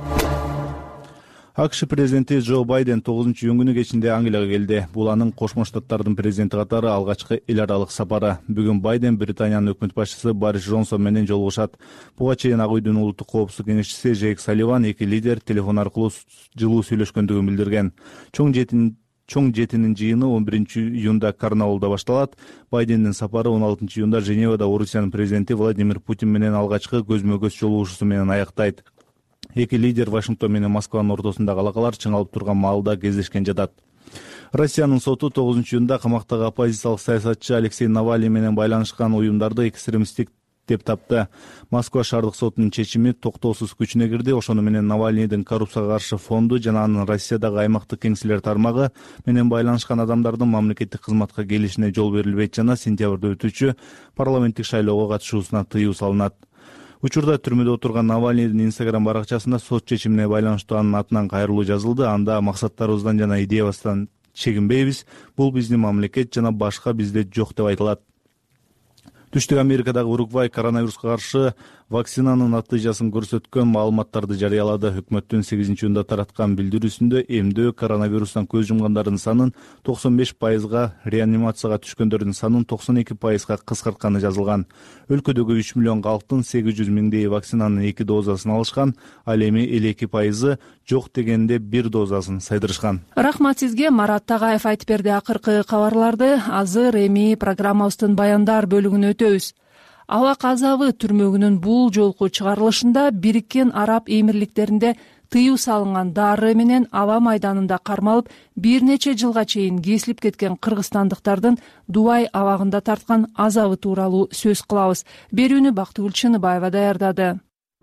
АКШ президенти Джо Байден тогузунчу июнь күнү кечинде Англияга келди. Бул анын Кошмо Штаттардын президенти катары алгачкы эл аралык сапары. Бүгүн Байден Британиянын өкмөт башчысы Борис Джонсон менен жолугушат. Буга чейин Ак үйдүн улуттук коопсуздук кеңешчиси Джейк Салливан эки лидер телефон аркылуу жылуу сүйлөшкөндүгүн билдирген. Чоң жетин Чоң жетинин жыйыны он биринчи июнда Карнаулда башталат. Байдендин сапары он алтынчы июнда Женевада Орусиянын президенти Владимир Путин менен алгачкы көзмө-көз жолугушуусу менен аяктайт. Эки лидер Вашингтон менен Москванын ортосундагы алакалар чыңалып турган маалда кездешкен жатат. Россиянын соту тогузунчу июнда камактагы оппозициялык саясатчы Алексей Навальный менен байланышкан уюмдарды экстремисттик деп тапты. Москва шаардык сотунун чечими токтоосуз күчүнө кирди. Ошону менен Навальныйдын коррупцияга каршы фонду жана анын Россиядагы аймактык кеңселер тармагы менен байланышкан адамдардын мамлекеттик кызматка келишине жол берилбейт жана сентябрда өтүүчү парламенттик шайлоого катышуусуна тыюу салынат. Учурда түрмөдө отурган Навальныйдын Инстаграм баракчасында сот чечимине байланыштуу анын атынан кайрылуу жазылды. Анда максаттарыбыздан жана идеябыздан чегинбейбиз. Бул биздин мамлекет жана башка бизде жок деп айтылат. Түштүк Америкадагы Уругвай коронавируска каршы вакцинанын натыйжасын көрсөткөн маалыматтарды жарыялады. Өкмөттүн сегизинчи июнда тараткан билдирүүсүндө эмдөө коронавирустан көз жумгандардын санын токсон беш пайызга, реанимацияга түшкөндөрдүн санын токсон эки пайызга кыскартканы жазылган. Өлкөдөгү үч миллион калктын сегиз жүз миңдейи вакцинанын эки дозасын алышкан, ал эми элүү эки пайызы жок дегенде бир дозасын сайдырышкан. Рахмат сизге, Марат Тагаев айтып берди. Акыркы кабарларды азыр эми программабыздын баяндар бөлүгүнө өтөбүз. Абак азабы түрмөгүнүн бул жолку чыгарылышында Бириккен Араб Эмирликтеринде тыюу салынган дары менен аба майданында кармалып бир нече жылга чейин кесилип кеткен кыргызстандыктардын Дубай абагында тарткан азабы тууралуу сөз кылабыз. Берүүнү Бактыгүл Чыныбаева даярдады.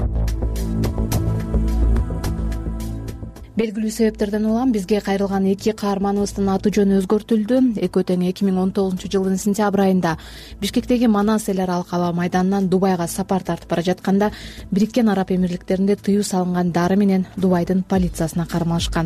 Белгилүү себептерден улам бизге кайрылган эки каарманыбыздын аты жөнү өзгөртүлдү. Экөө тең эки миң он тогузунчу жылдын сентябрь айында Бишкектеги Манас эл аралык аба майданынан Дубайга сапар тартып бара жатканда Бириккен Араб Эмирликтеринде тыюу салынган дары менен Дубайдын полициясына кармалышкан.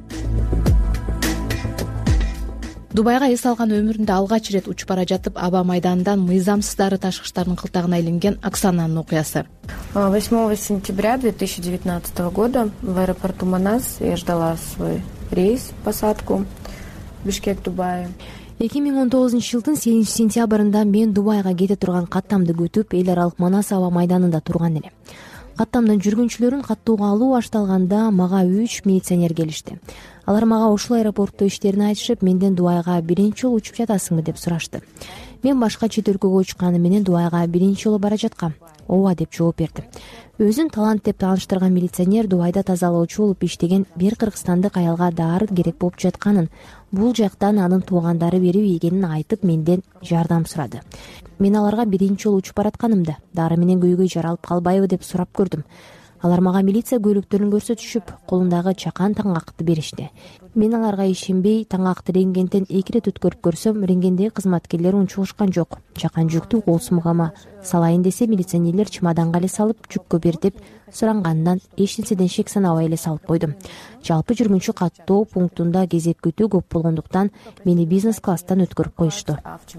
Дубайга эс алган өмүрүндө алгач ирет учуп бара жатып аба майданынан мыйзамсыз дары ташкычтардын кылтагына илинген Оксананын окуясы. восьмого сентября две тысячи девятнадцатого года в аэропорту Манас я ждала свой рейс, посадку Бишкек-Дубай. эки миң он тогузунчу жылдын сегизинчи сентябрында мен Дубайга кете турган каттамды күтүп эл аралык Манас аба майданында турган элем. Каттамдын жүргүнчүлөрүн каттууга алуу башталганда мага үч милиционер келишти. Алар мага ушул аэропортто иштерин айтышып, менден Дубайга биринчи жолу учуп жатасыңбы деп сурашты. Мен башка чет өлкөгө учканы менен Дубайга биринчи жолу бара жаткам. Ооба деп жооп бердим. Өзүн талант деп тааныштырган милиционер Дубайда тазалоочу болуп иштеген бир кыргызстандык аялга дары керек болуп жатканын, бул жактан анын туугандары берип ийгенин айтып менден жардам сурады. Мен аларга биринчи жолу учуп баратканымда дары менен көйгөй жаралып калбайбы деп сурап көрдүм. Алар мага милиция көйлөктөрүн көрсөтүшүп, колундагы чакан таңакты беришти. Мен аларга ишенбей, таңакты рентгенден эки ирет өткөрүп көрсөм, рентгендеги кызматкерлер унчугушкан жок. Чакан жүктү кол сумгама салайын десе, милиционерлер чемоданга эле салып, жүккө бер деп сурангандан эч нерседен шек санабай эле салып койдум. Жалпы жүргүнчү каттоо пунктунда кезек күтүү көп болгондуктан мени бизнес класстан өткөрүп коюшту.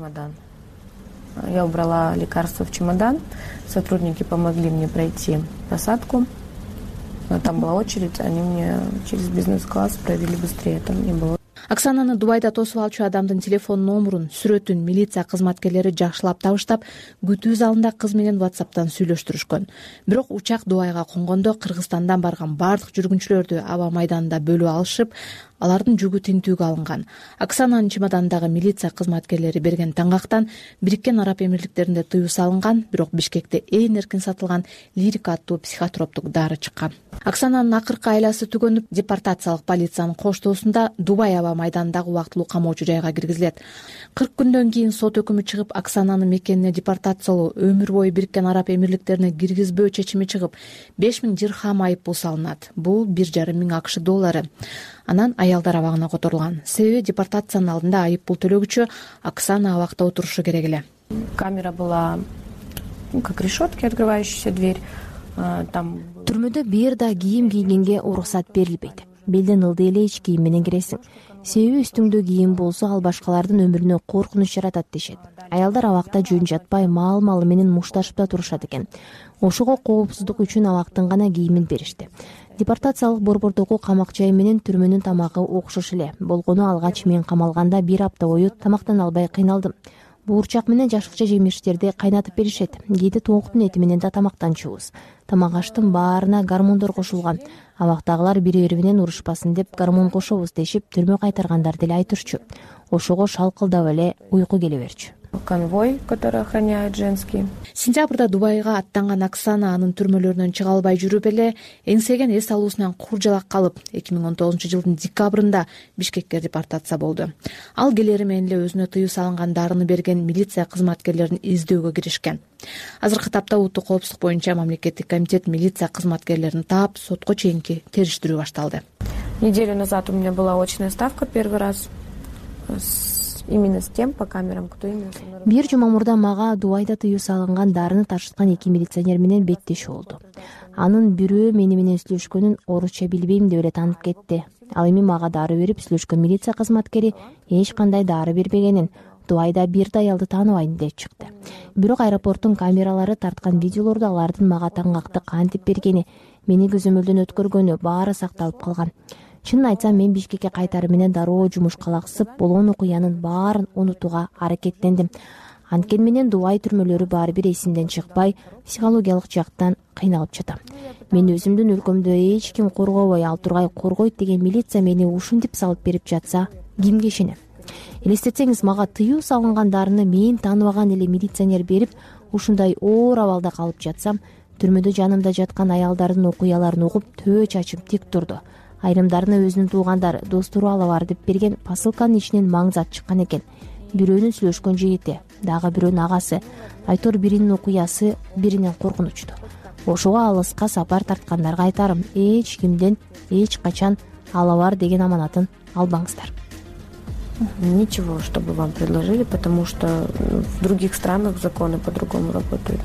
Я убрала лекарства в чемодан, сотрудники помогли мне пройти посадку. Там была очередь, они мне через бизнес-класс провели быстрее, там не было. Оксананы Дубайда тосуп алчу адамдын телефон номурун, сүрөтүн милиция кызматкерлери жакшылап табыштап, күтүү залында кыз менен WhatsApp'тан сүйлөштүрүшкөн. Бирок учак Дубайга конгондо Кыргызстандан барган бардык жүргүнчүлөрдү аба майданында бөлүп алышып, алардын жүгү тинтүүгө алынган. Оксананын чемодандагы милиция кызматкерлери берген таңгактан Бириккен Араб Эмирликтеринде тыюу салынган, бирок Бишкекте эң эркин сатылган Лирика аттуу психотроптук дары чыккан. Оксананын акыркы айласы түгөнүп, депортациялык полициянын коштоосунда Дубай аба майданындагы убактылуу камоочу жайга киргизилет. кырк күндөн кийин сот өкүмү чыгып, Оксананын мекенине депортациялоо, өмүр бою Бириккен Араб Эмирликтерине киргизбөө чечими чыгып, беш миң дирхам айыппул салынат. Бул бир жарым миң акш доллары. Анан аялдар абагына которулган. Себеби депортациянын алдында айыппул төлөгүчү Оксана абакта отурушу керек эле. Камера была, ну, как решетки, открывающаяся дверь. там түрмөдө бир да кийим кийгенге уруксат берилбейт. Белден ылдый эле ич кийим менен киресиң. Себеби үстүңдө кийим болсо ал башкалардын өмүрүнө коркунуч жаратат дешет. Аялдар абакта жөн жатпай маал малы менен мушташып да турушат экен. Ошого коопсуздук үчүн абактын гана кийимин беришти. Депортациялык борбордогу камак жай менен түрмөнүн тамагы окшош эле. Болгону алгач мен камалганда бир апта бою тамактан албай кыйналдым. Буурчак менен жашыкча жемиштерди кайнатып беришет. Кээде тооктун эти менен да тамактанчубуз. Тамак аштын баарына гормондор кошулган. Абактагылар бири бири менен урушпасын деп гормон кошобуз дешип, түрмө кайтаргандар деле айтышчу. Ошого шалкылдап эле уйку келе берчү. Конвой, который охраняет женский. Сентябрда Дубайга аттанган Оксана анын түрмөлөрүнөн чыга албай жүрүп эле эңсеген эс алуусунан куржалак калып, эки миң он тогузунчу жылдын декабрында Бишкекке депортация болду. Ал келери менен эле өзүнө тыюу салынган дарыны берген милиция кызматкерлерин издөөгө киришкен. Азыркы тапта улуттук коопсуздук боюнча мамлекеттик комитет милиция кызматкерлерин таап, сотко чейинки териштирүү башталды. Неделю назад у меня была очная ставка первый раз. Именно с тем по камерам, кто именно со мной. Бир жума мурда мага Дубайда тыюу салынган дарыны ташыткан эки милиционер менен беттешүү болду. Анын бирөө мени менен сүйлөшкөнүн орусча билбейм деп эле таанып кетти. Ал эми мага дары берип, сүйлөшкөн милиция кызматкери эч кандай дары бербегенин, Дубайда бир да аялды тааныбайм деп чыкты. Бирок аэропорттун камералары тарткан видеолордо алардын мага таңгакты кантип бергени, мени көзөмөлдөн өткөргөнү баары сакталып калган. Чынын айтсам, мен Бишкекке кайтары менен дароо жумушка алаксып, болгон окуянын баарын унутууга аракеттендим. Анткени менен Дубай түрмөлөрү баары бир эсимден чыкпай, психологиялык жактан кыйналып жатам. Мен өзүмдүн өлкөмдө эч ким коргобой, ал тургай коргойт деген милиция мени ушинтип салып берип жатса, кимге ишенем? Элестетсеңиз, мага тыюу салынган дарыны мен тааныбаган эле милиционер берип, ушундай оор абалда калып жатсам, түрмөдө жанымда жаткан аялдардын окуяларын угуп, төбө чачым тик турду. Айрымдарына өзүнүн туугандары, достору ала бар деп берген посылканын ичинен маңзат чыккан экен. Бирөөнүн сүйлөшкөн жигити, дагы бирөөнүн агасы. Айтор биринин окуясы биринен коркунучтуу. Ошого алыска сапар тарткандарга айтарым, эч кимден эч качан ала бар деген аманатын албаңыздар. Ничего, чтобы вам предложили, потому что в других странах законы по-другому работают.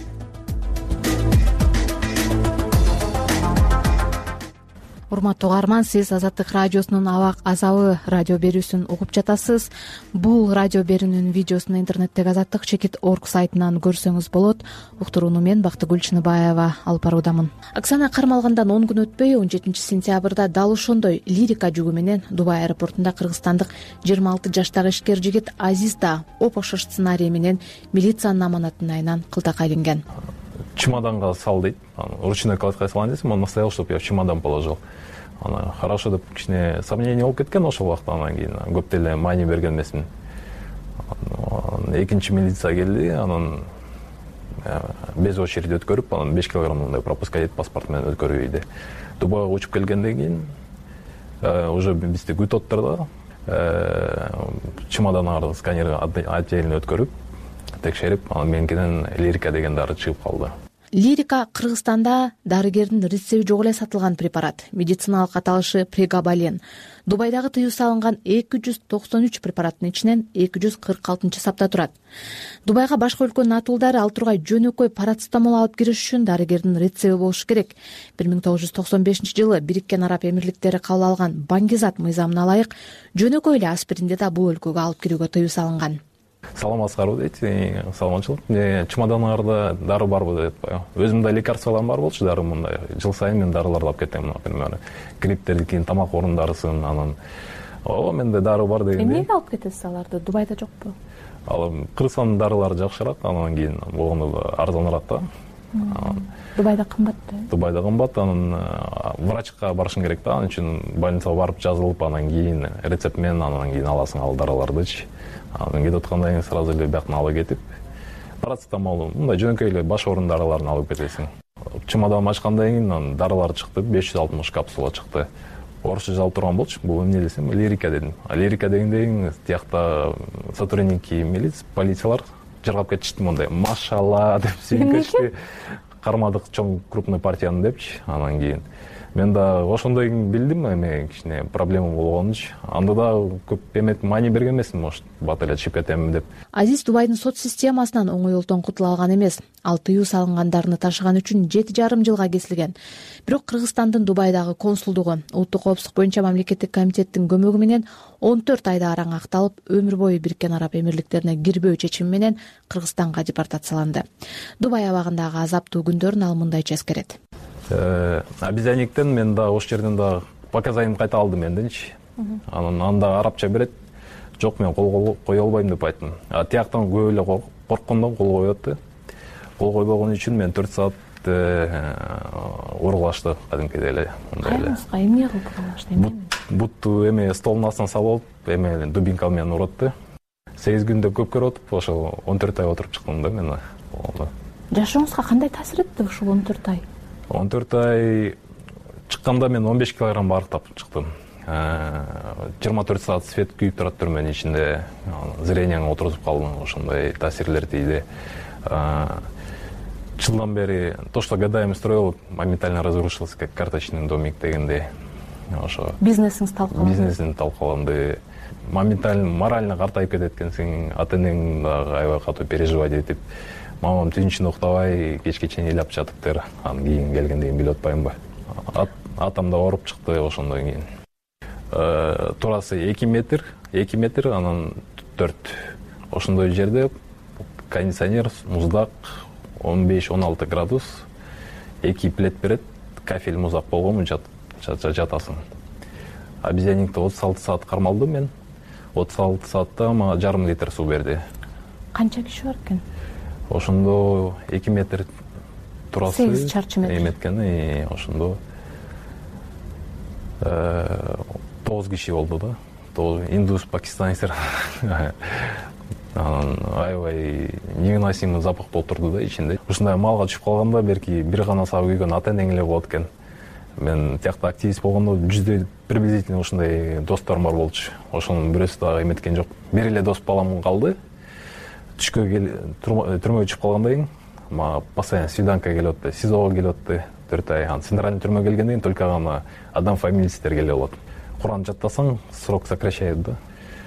Урматтуу угарман, сиз Азаттык радиосунун Абак азабы радио берүүсүн угуп жатасыз. Бул радио берүүнүн видеосун интернеттеги азаттык чекит точка орг сайтынан көрсөңүз болот. Уктурууну мен Бактыгүл Чыныбаева алып баруудамын. Оксана кармалгандан он күн өтпөй он жетинчи сентябрда дал ошондой лирика жүгү менен Дубай аэропортунда кыргызстандык жыйырма алты жаштагы ишкер жигит Азиз да оп ошол сценарий менен милициянын аманатын айынан кылтакка илинген. Чемоданга сал дейт. Ручной кладкай салган десем, он настоял, чтобы я в чемодан положил. Ана хорошо деп кичине сомнение болуп кеткен ошол убакта. Анан кийин көп деле маани берген эмесмин. Экинчи милиция келди, анан без очереди өткөрүп, анан беш килограммдай пропуска дейт, паспорт менен өткөрүп ийди. Дубайга учуп келгенден кийин уже бизди күтүп отурду. Чемоданга сканер отдельно өткөрүп, текшерип, анан меникинен лирика деген дары чыгып калды. Лирика Кыргызстанда дарыгердин рецепти жок эле сатылган препарат. Медициналык аталышы прегабален. Дубайдагы тыюу салынган эки жүз токсон үч препараттын ичинен эки жүз кырк алтынчы сапта турат. Дубайга башка өлкөнүн атуулдары ал тургай жөнөкөй парацетамол алып кириш үчүн дарыгердин рецепти болушу керек. бир миң тогуз жүз токсон бешинчи жылы Бириккен Араб Эмирликтери кабыл алган Баңгизат мыйзамына ылайык жөнөкөй эле аспиринди да бул өлкөгө алып кирүүгө тыюу салынган. Саламатсыздарбы дейт, саламатчылык. Чемоданыңарда дары барбы дейт. Өзүмдө лекарстволорум бар болчу, дары мындай. Жыл сайын мен дарыларды алып кетем, например. Гриптердикин, тамак орундарысын, анан о, менде дары бар дегенде. Эмнеге алып кетесиз аларды? Дубайда жокпу? Ал Кыргызстандын дарылары жакшыраак, анан кийин болгондо арзаныраак да. Дубайда кымбатты. Дубайда кымбат, анан врачка барышың керек да, анын үчүн больницага барып жазылып, анан кийин рецепт менен анан кийин аласың ал дарылардычы. Анан кетип аткандан кийин сразу эле бияктан алып кетип, парацетамол, мындай жөнөкөй эле баш оорун дарыларын алып кетесиң. Чемоданымды ачкандан кийин анан дарылар чыкты, беш жүз алтымыш капсула чыкты. Орусча жазылып турган болчу, бул эмне десем, лирика дедим. А лирика дегенде тиякта сотрудники милиция, полициялар жыргап кетишти мындай, машалла деп сүйүнүп кетишти. кармадык чоң крупный партияны депчи. Анан кийин мен да ошондой билдим, эме кичине проблема болгонунчу. Анда да көп эмет маани берген эмесмин, может бат эле чыгып кетемин деп. Азиз Дубайдын сот системасынан оңой жолдон кутула алган эмес. Ал тыюу салынгандарны ташыган үчүн жети жарым жылга кесилген. Бирок Кыргызстандын Дубайдагы консулдугу улуттук коопсуздук боюнча мамлекеттик комитеттин көмөгү менен он төрт айда араң акталып, өмүр бою Бириккен Араб Эмирликтерине кирбөө чечими менен Кыргызстанга депортацияланды. Дубай абагындагы азаптуу күндөрүн ал мындайча эскерет. Обезьянниктен мен да ошол жерден да показанием кайта алдым эндичи. Анан анда арабча берет. Жок, мен кол кое албайм деп айттым. А тияктан көп эле корккондон кол коет да. Кол койбогон үчүн мен төрт саат ургулашты кадимкидей эле. Кайсы эмне кылып ургулашты? Бутту эме столдун астына салып, эме дубинка менен урутты. сегиз күндө көп көрүп, ошо он төрт ай отуруп чыктым да мен. Жашооңузга кандай таасир этти ушул он төрт ай? он төрт ай чыкканда мен он беш килограмм барктап чыктым. жыйырма төрт саат свет күйүп турат түрмөнүн ичинде. Зрениеңе отурузуп калдым, ошондой таасирлер тийди. Жылдан бери то, что годами строил, моментально разрушился, как карточный домик дегендей. Ошо бизнесиңиз талкаланды. Бизнесин талкаланды. Моментально морально картайып кетет экенсиң, ата-энең дагы аябай катуу переживать этип, мамам түнүнчүн уктабай кечке чейин ыйлап жатыптыр. Анан кийин келгенден билип атпаймынбы. Атам да ооруп чыкты ошондон кийин. Турасы эки метр, эки метр, анан төрт. Ошондой жерде кондиционер, муздак, он беш он алты градус, эки плед берет, кафель музак болгонмун, жатасың. Обезьянникте отуз алты саат кармалдым мен. отуз алты саатта мага жарым литр суу берди. Канча киши бар экен? Ошондо эки метр турасы, сегиз чарчы метр эметкен, ошондо тогуз киши болду да. Индус, пакистанецтер. Анан аябай невыносимый запах болуп турду да ичинде. Ушундай малга түшүп калганда берки бир гана сабы күйгөн ата-энең эле болот экен. Мен тиякта активист болгондо жүздөй приблизительно ушундай досторум бар болчу. Ошонун бирөөсү дагы эметкен жок. Бир эле дос балам калды. Түшкө түрмөгө түшүп калгандан кийин мага постоянно свиданка келип атты, СИЗОго келип атты төрт ай. Анан центральный түрмөгө келгенден кийин только гана адам фамилиялистер келип алат. Куран жаттасаң, срок сокращает да.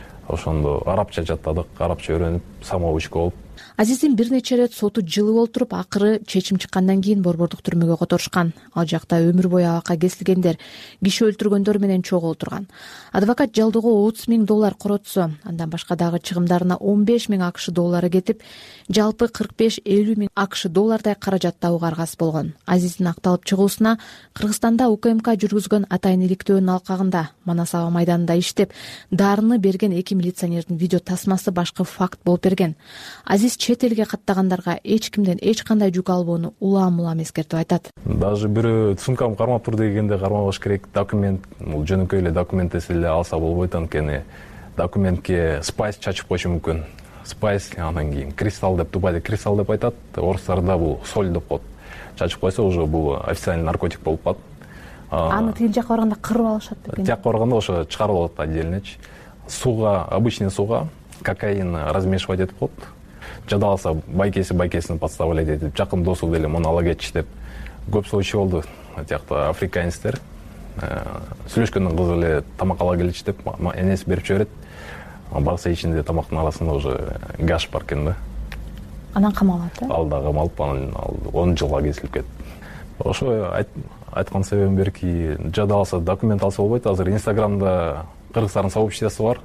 Ошондо арабча жаттадык, арабча үйрөнүп, самоучка болуп. Азиздин бир нече ирет соту жылып олтуруп, акыры чечим чыккандан кийин борбордук түрмөгө которушкан. Ал жакта өмүр бою абакка кесилгендер, киши өлтүргөндөр менен чогуу отурган. Адвокат жалдоого отуз миң доллар коротсо, андан башка дагы чыгымдарына он беш миң акш доллары кетип, жалпы кырк беш элүү миң акш доллардай каражат табууга аргасыз болгон. Азиздин акталып чыгуусуна Кыргызстанда УКМК жүргүзгөн атайын иликтөөнүн алкагында Манас аба майданында иштеп, дарыны берген эки милиционердин видео тасмасы башкы факт болуп берген. Азиз чет элге каттагандарга эч кимден эч кандай жүк албоону улам-улам эскертип айтат. Даже бирөө сумкам кармап тур дегенде кармабаш керек. Документ, бул жөнөкөй эле документ эле алса болбойт, анткени документке спайс чачып койушу мүмкүн. Спайс, анан кийин кристалл деп, Дубайда кристалл деп айтат, орустарда бул соль деп коет. Чачып койсо уже бул официальный наркотик болуп калат. Аны тиги жакка барганда кырып алышат бекен. Тияка барганда ошо чыгарып алат отдельночи. Сууга, обычный сууга кокаин размешивать этип коет. Жадалса байкеси байкесин подставлять этип, жакын досу деле муну ала кетчи деп көп случай болду. Тиякта африканецтер сүйлөшкөндөн кыз эле тамак ала келчи деп энеси берип жиберет. Барса ичинде тамактын арасында уже гаш бар экен да. Анан камалат, э? Ал да камалып, анан он жылга кесилип кетти. Ошо айткан себебим берки, жадалса документ алса болбойт. Азыр Инстаграмда кыргыздардын сообществосы бар.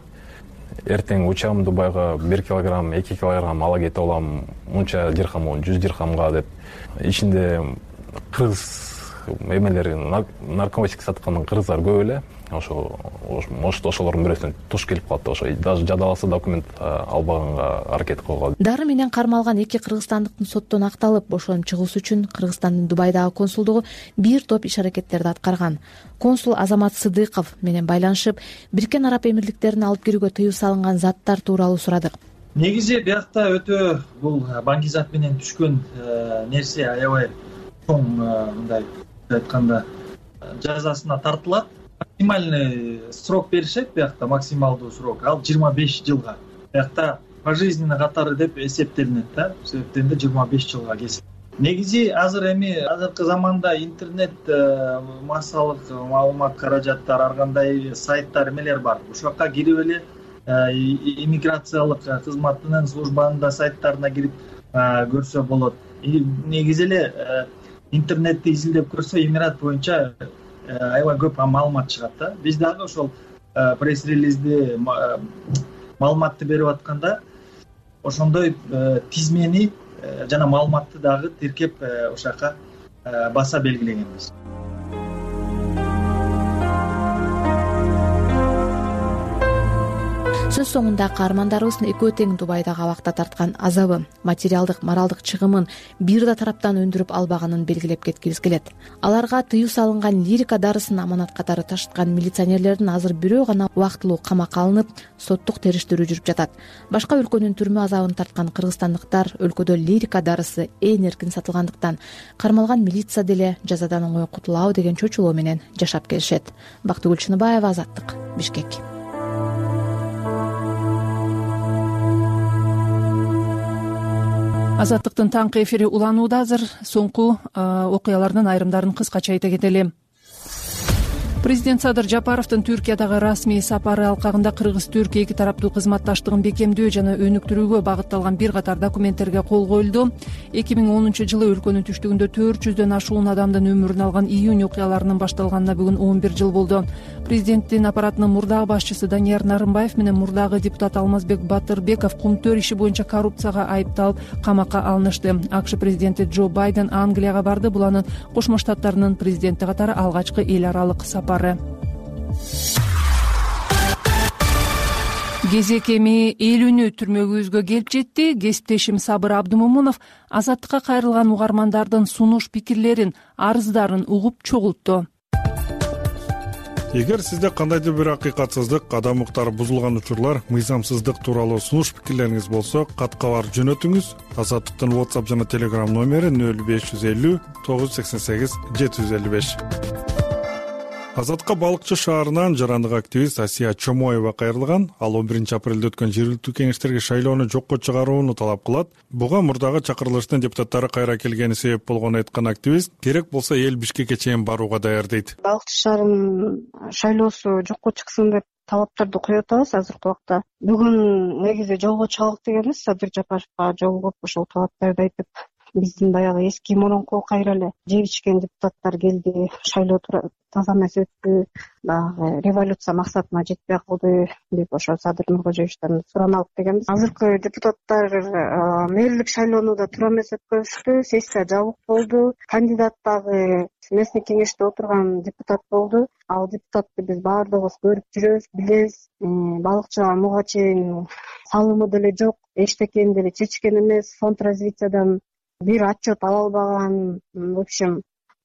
Эртең учам Дубайга бир килограмм, эки килограмм ала кетип алам, мынча дирхам, жүз дирхамга деп. Ичинде кыргыз эмелери наркотик саткан кыргыздар көп эле. Ошо может ошолордун бирөөсүнө туш келип калат. Ошо даже жадаласа документ албаганга аракет кылган. Дары менен кармалган эки кыргызстандыктын соттон акталып бошонуп чыгуусу үчүн Кыргызстандын Дубайдагы консулдугу бир топ иш аракеттерди аткарган. Консул Азамат Сыдыков менен байланышып, Бириккен Араб Эмирликтерине алып кирүүгө тыюу салынган заттар тууралуу сурадык. Негизи биякта өтө бул баңгизат менен түшкөн нерсе аябай чоң, мындай айтканда жазасына тартылат. Максимальный срок беришет, биякта максималдуу срок ал жыйырма беш жылга. Биякта пожизненно катары деп эсептелинет да. Себептен да жыйырма беш жылга кесилет. негизи азыр эми азыркы заманда интернет массалык маалымат каражаттар ар кандай сайттар эмелер бар. Ошол жака кирип эле иммиграциялык кызматынын службанын да сайттарына кирип көрсө болот. Негизи эле интернетти изилдеп көрсө имират боюнча аябай көп маалымат чыгат да. Биз дагы ошол пресс-релизди маалыматты берип атканда ошондой тизмени жана маалыматты дагы тиркеп ошол жака баса белгилегенбиз. Сөз соңунда каармандарыбыздын экөө тең Дубайдагы абакта тарткан азабы, материалдык, моралдык чыгымын бир да тараптан өндүрүп албаганын белгилеп кеткибиз келет. Аларга тыюу салынган лирика дарысын аманат катары ташыткан милиционерлердин азыр бирөө гана убактылуу камакка алынып, соттук териштирүү жүрүп жатат. Башка өлкөнүн түрмө азабын тарткан кыргызстандыктар өлкөдө лирика дарысы ээн эркин сатылгандыктан кармалган милиция деле жазадан оңой кутулабы деген чочулоо менен жашап келишет. Бактыгүл Чыныбаева, Азаттык, Бишкек. Азаттыктын таңкы эфири уланууда. Азыр соңку окуялардын айрымдарын кыскача айта кетели. Президент Садыр Жапаровдун Түркиядагы расмий сапары алкагында кыргыз-түрк эки тараптуу кызматташтыгын бекемдөө жана өнүктүрүүгө багытталган бир катар документтерге кол коюлду. эки миң онунчу жылы өлкөнүн түштүгүндө төрт жүздөн ашуун адамдын өмүрүн алган июнь окуяларынын башталганына бүгүн он бир жыл болду. Президенттин аппаратынын мурдагы башчысы Данияр Нарымбаев менен мурдагы депутат Алмазбек Батырбеков кумтөр иши боюнча коррупцияга айыпталып камакка алынышты. АКШ президенти Джо Байден Англияга барды. Бул анын Кошмо Штаттарынын президенти катары алгачкы эл аралык сапары. Кезек эми элүүнү түрмөгүбүзгө келип жетти. Кесиптешим Сабыр Абдымомунов Азаттыкка кайрылган угармандардын сунуш пикирлерин, арыздарын угуп чогултту. Эгер сизде кандайдыр бир акыйкатсыздык, адам укуктары бузулган учурлар, мыйзамсыздык тууралуу сунуш пикирлериңиз болсо, кат кабар жөнөтүңүз. Азаттыктын WhatsApp жана Telegram номери нөл беш жүз элүү тогуз жүз сексен сегиз жети жүз элүү беш. Азатка Балыкчы шаарынан жарандык активист Асия Чомоева кайрылган. Ал он биринчи апрелде өткөн жергиликтүү кеңештерге шайлоону жокко чыгарууну талап кылат. Буга мурдагы чакырылыштын депутаттары кайра келгени себеп болгонун айткан активист керек болсо эл Бишкекке чейин барууга даяр дейт. Балыкчы шаарынын шайлоосу жокко чыксын деп талаптарды коюп атабыз азыркы убакта. Бүгүн негизи жолго чыгалык дегенбиз. Садыр Жапаровго жолугуп ошол талаптарды айтып, биздин баягы эски мурунку кайра эле жеп ичкен депутаттар келди. Шайлоо таза эмес өттү, баягы революция максатына жетпей калды деп ошо Садыр Нуркожоевичтен сурамалык дегенбиз. Азыркы депутаттар мэрлик шайлоону да туура эмес өткөзүштү. Сессия жабык болду. Кандидат дагы местный кеңеште отурган депутат болду. Ал депутатты биз баардыгыбыз көрүп жүрөбүз, билебиз. Балыкчыга муга чейин салымы деле жок, эчтекени деле чечкен эмес. Фонд развитиядан бир отчет ала албаган. В общем,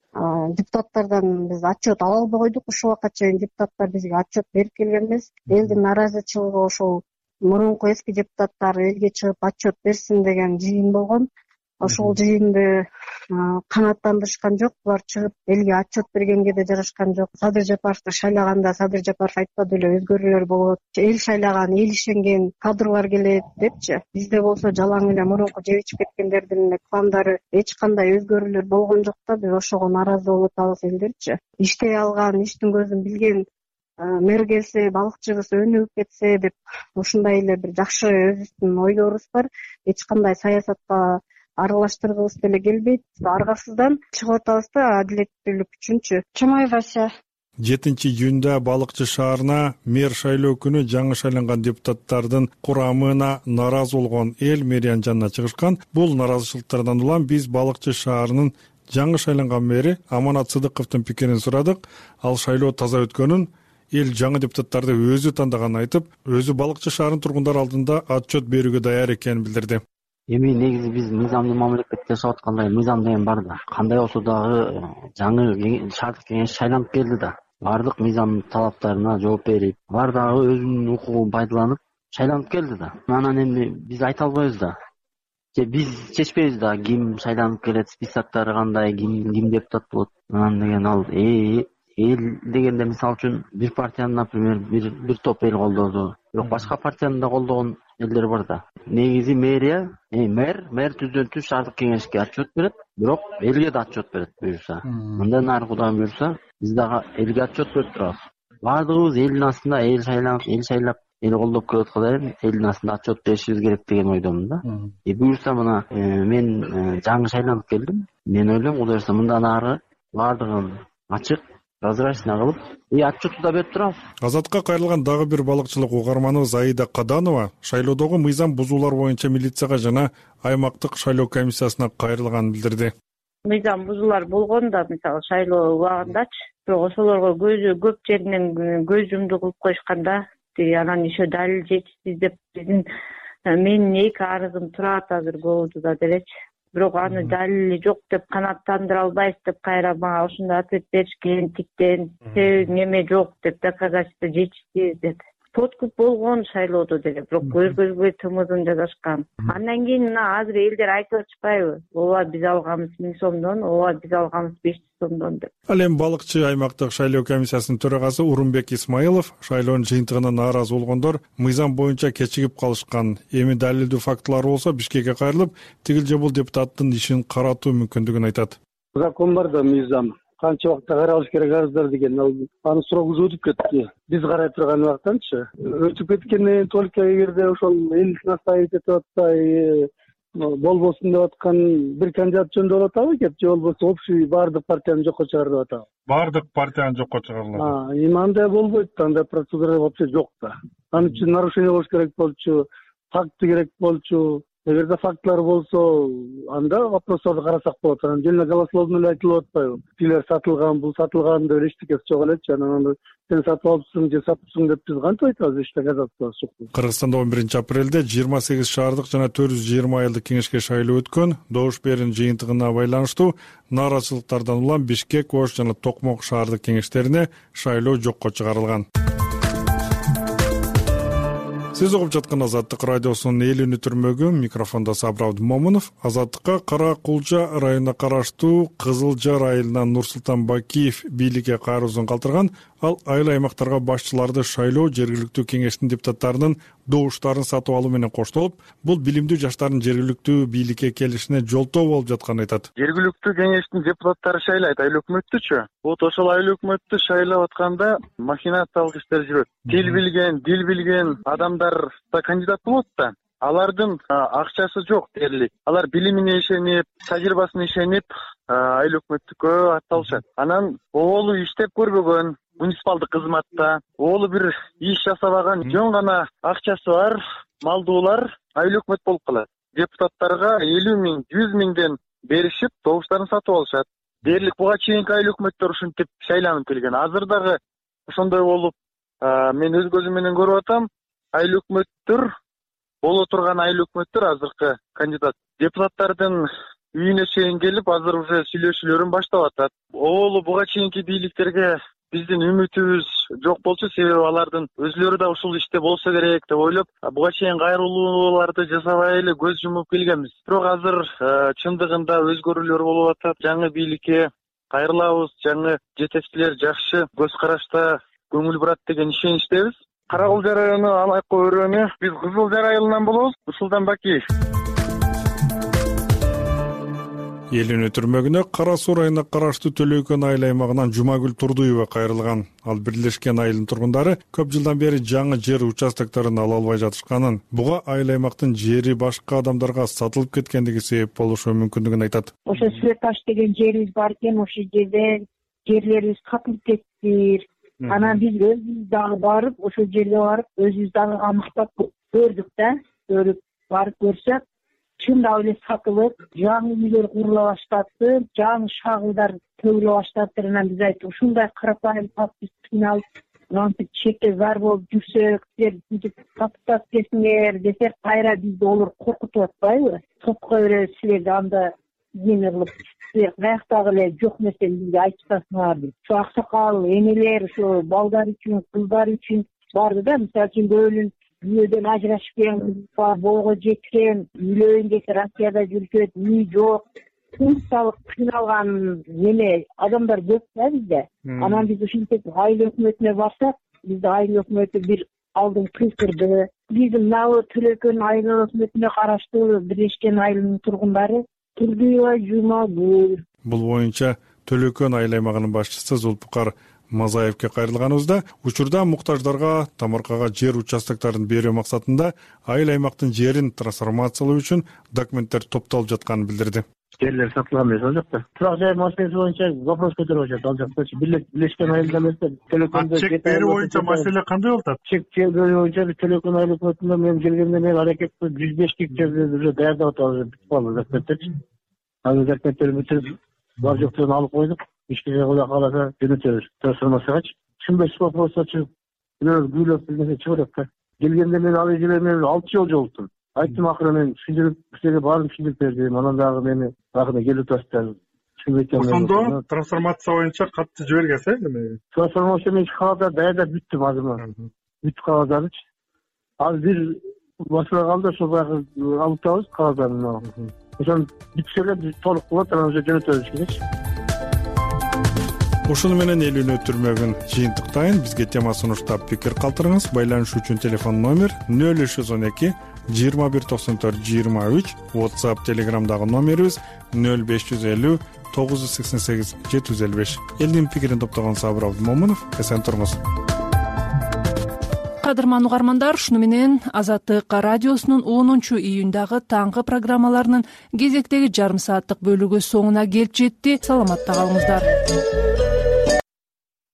депутаттардан биз отчет ала албай койдук. Ушул убакка чейин депутаттар бизге отчет берип келген эмес. Элдин нааразычылыгы ошол мурунку эски депутаттар элге чыгып отчет берсин деген жыйын болгон. Ошол жыйынды канааттандырышкан жок. Булар чыгып элге отчет бергенге да жарашкан жок. Садыр Жапаровду шайлаганда Садыр Жапаров айтпады эле өзгөрүүлөр болот, эл шайлаган, эл ишенген кадрлар келет депчи. Бизде болсо жалаң эле мурунку жеп ичип кеткендердин эле кландары, эч кандай өзгөрүүлөр болгон жок да. Биз ошого нааразы болуп атабыз элдерчи. Иштей алган, иштин көзүн билген мэр келсе, балыкчыбыз өнүгүп кетсе деп ушундай эле бир жакшы өзүбүздүн ойлорубуз бар. Эч кандай саясатка аралаштыргыбыз деле келбейт. Аргасыздан чыгып атабыз да адилеттүүлүк үчүнчү. Чомоева Асия. жетинчи июнда Балыкчы шаарына мэр шайлоо күнү жаңы шайланган депутаттардын курамына нааразы болгон эл мэриянын жанына чыгышкан. Бул нааразычылыктардан улам биз Балыкчы шаарынын жаңы шайланган мэри Аманат Сыдыковдун пикирин сурадык. Ал шайлоо таза өткөнүн, эл жаңы депутаттарды өзү тандаганын айтып, өзү Балыкчы шаарынын тургундары алдында отчет берүүгө даяр экенин билдирди. Эми негизи биз мыйзамдуу мамлекетте жашап аткандай мыйзам деген бар да. Кандай болсо дагы жаңы шаардык кеңеш шайланып келди да. Бардык мыйзам талаптарына жооп берип, алар дагы өзүнүн укугун пайдаланып шайланып келди да. Анан эми биз айта албайбыз да. Же биз чечпейбиз да ким шайланып келет, списоктары кандай, ким ким депутат болот. Анан деген ал эл дегенде мисалы үчүн бир партияны, например, бир бир топ эл колдоду. Бирок башка партияны да колдогон элдер бар да. Негизи мэрия, мэр, мэр түздөн түз шаардык кеңешке отчет берет. бирок элге да отчет берет буюрса. Мындан ары Кудай буюрса биз дагы элге отчет берип турабыз. Баардыгыбыз элдин астында эл шайланып, эл шайлап, эл колдоп келип аткандай элдин астында отчет беришибиз керек деген ойдомун да. И буюрса мына мен жаңы шайланып келдим. Мен ойлойм Кудай буюрса мындан ары баардыгын ачык, прозрачный кылып, и отчетту да берип турабыз. Азатка кайрылган дагы бир балыкчылык угарманыбыз Аида Каданова шайлоодогу мыйзам бузуулар боюнча милицияга жана аймактык шайлоо комиссиясына кайрылганын билдирди. Мыйзам бузуулар болгон да, мисалы шайлоо убагындачы, бирок ошолорго көзү көп жеринен көз жумду кылып коюшканда, анан еще далил жетишсиз деп биздин менин эки арызым турат азыр ГОБдуда делечи. Бирок аны далили жок деп канааттандыра албайбыз деп кайра мага ушундай ответ беришкен, тиктен неме жок деп доказательство жетишсиз деп. Подкуп болгон шайлоодо деле, бирок көргөзбөй тымызын жазышкан. Андан кийин мына азыр элдер айтып атышпайбы? Ооба биз алганбыз миң сомдон, ооба биз алганбыз беш жүз сомдон деп. Ал эми балыкчы аймактык шайлоо комиссиясынын төрагасы Урунбек Исмаилов шайлоонун жыйынтыгына нааразы болгондор мыйзам боюнча кечигип калышкан, эми далилдүү фактылар болсо Бишкекке кайрылып, тигил же бул депутаттын ишин каратуу мүмкүндүгүн айтат. Закон бар да, мыйзам канча убакытта каралыш керек арыздар деген, аны суроо уже өтүп кетти. Биз карай турган убактанчы өтүп кеткенден только эгерде ошол эл настаивать этип атпай болбосун деп аткан бир кандидат жөндөп атабы экен, же болбосо общий баардык партияны жокко чыгар деп атабы. Баардык партияны жокко чыгарылат. Эми андай болбойт да, андай процедура вообще жок да. Аны үчүн нарушение болуш керек болчу, факты керек болчу. Эгерде фактылар болсо, анда вопростарды карасак болот. Анан жөн эле голословно эле айтылып атпайбы? Тилер сатылган, бул сатылган деп эчтекеси жок элечи. Анан сен сатып алыпсың же сатыпсың деп биз кантип айтабыз? Эч доказательства жок. Кыргызстанда он биринчи апрелде жыйырма сегиз шаардык жана төрт жүз жыйырма айылдык кеңешке шайлоо өткөн. Добуш берүүнүн жыйынтыгына байланыштуу нааразычылыктардан улам Бишкек, Ош жана Токмок шаардык кеңештерине шайлоо жокко чыгарылган. Сиз угуп жаткан Азаттык радиосунун эл үнү түрмөгү, микрофондо Сабыр Абдымомунов. Азаттыкка Кара Кулжа районуна караштуу Кызыл Жар айылынан Нурсултан Бакиев бийликке кайрылуусун калтырган. Ал айыл аймактарга башчыларды шайлоо жергиликтүү кеңештин депутаттарынын добуштарын сатып алуу менен коштолуп, бул билимдүү жаштардын жергиликтүү бийликке келишине жолтоо болуп жатканын айтат. Жергиликтүү кеңештин депутаттары шайлайт айыл өкмөттүчү. Вот ошол айыл өкмөттү шайлап атканда махинациялык иштер жүрөт. Тил билген, дил билген адамдар да кандидат болот да. Алардын акчасы жок дерлик. Алар билимине ишенип, тажрыйбасына ишенип, айыл өкмөттүккө атталышат. Анан оолу иштеп көрбөгөн, муниципалдык кызматта, оолу бир иш жасабаган, жөн гана акчасы бар малдуулар айыл өкмөт болуп калат. Депутаттарга элүү миң, жүз миңден беришип, добуштарын сатып алышат. Дерлик буга чейинки айыл өкмөттөр ушинтип шайланып келген. Азыр дагы ошондой болуп, мен өз көзүм менен көрүп атам. Айыл өкмөттөр, боло турган айыл өкмөттөр азыркы кандидат депутаттардын үйүнө чейин келип, азыр уже сүйлөшүүлөрүн баштап атат. Оолу буга чейинки бийликтерге биздин үмүтүбүз жок болчу, себеби алардын өзүлөрү да ушул иште болсо керек деп ойлоп, буга чейин кайрылууларды жасабай эле көз жумуп келгенбиз. Бирок азыр чындыгында өзгөрүүлөр болуп атат. Жаңы бийликке кайрылабыз, жаңы жетекчилер жакшы көз карашта көңүл бурат деген ишеничтебиз. Кара Кулжа району Алайкы өрөөнү биз Кызыл Жар айылынан болобуз. Нурсултан Бакиев. Эл үнү түрмөгүнө Кара Суу районуна караштуу Төлөйкөн айыл аймагынан Жумагүл Турдуева кайрылган. Ал бирлешкен айылдын тургундары көп жылдан бери жаңы жер участокторун ала албай жатышканын, буга айыл аймактын жери башка адамдарга сатылып кеткендиги себеп болушу мүмкүндүгүн айтат. Ошо Светаш деген жерибиз бар экен, ошол жерде жерлерибиз сатылып кетти. Анан биз өзүбүз дагы барып, ошол жерге барып, өзүбүз дагы аныктап көрдүк да, көрүп барып көрсөк, чындап эле сатылып, жаңы үйлөр курула баштапты, жаңы шагылдар төгүлө баштапты. Анан биз айттык, ушундай карапайым биз кыйналып, мынтип чекке зар болуп жүрсөк, силер мынтип сатып кетиңер десек, кайра бизди олор коркутуп атпайбы? Сотко беребиз силерди, анда эме кылып, силер каяктагы эле жок нерсени бизге айтышасыңар деп. Ушу аксакал энелер, ушу балдар үчүн, кыздар үчүн барды да, мисалы үчүн көбүнүн үйдөн ажырашкен, болго жеткен, үйлөйүн десе Россияда жүргөт, үй жок, функциялык кыйналган эме адамдар көп да бизде. Анан биз ушинтип айыл өкмөтүнө барсак, бизде айыл өкмөтү бир алдын кыйкырды. Биздин мына Төлөйкөн айыл өкмөтүнө караштуу бирлешкен айылдын тургундары турдиева жумагүл. Бул боюнча Төлөкөн айыл аймагынын башчысы Зулпукар Мазаевке кайрылганыбызда, учурда муктаждарга тамаркага жер участокторун берүү максатында айыл аймактын жерин трансформациялоо үчүн документтер топтолуп жатканын билдирди. Жерлер сатылган эмес ал жакта. Турак жай маселеси боюнча вопрос көтөрүп атышат ал жактачы. Бирлешкен айылда эмес, Төлөкөндө чек берүү боюнча маселе кандай болуп атат? Чек берүү боюнча Төлөкөн айыл өкмөтүндө мен келгенде мен аракет кылып жүз беш гектарды уже даярдап атабыз, бүтүп калды документтерчи. Анын документтерин бүтүрүп бар жоктугун алып койдук. Ишке Кудай кааласа жөнөтөбүз трансформациягачы. Түшүнбөйсүз вопросточу бирөө күйлөп билгенде чыгып атат. Келгенде мен ал эже менен алты жол жолуктум. Айттым акыры мен түшүндүрүп сизге баарын түшүндүрүп бердим. Анан дагы мени акыры келип атасыздар. Ошондо трансформация боюнча катты жибергенсиз эми? Трансформация мен кагаздар даярдап бүттүм азыр. Бүт кагаздарды. Ал бир маселе калды, ошол баягы алып атабыз кагаздарын. Ошон бүтсө эле толук болот, анан уже жөнөтөбүз кечи. Ушуну менен эл үнү өтүрмөгүн жыйынтыктайын. Бизге тема сунуштап пикир калтырыңыз. Байланыш үчүн телефон номер нөл үч жүз он эки жыйырма бир токсон төрт жыйырма үч, WhatsApp, Telegramдагы номерибиз нөл беш жүз элүү тогуз жүз сексен сегиз жети жүз элүү беш. Элдин пикирин топтогон Сабыр Абдымомунов. Эсен туруңуз. Кадырман угармандар, ушуну менен Азаттык радиосунун онунчу июндагы таңкы программаларынын кезектеги жарым сааттык бөлүгү соңуна келип жетти. Саламатта калыңыздар.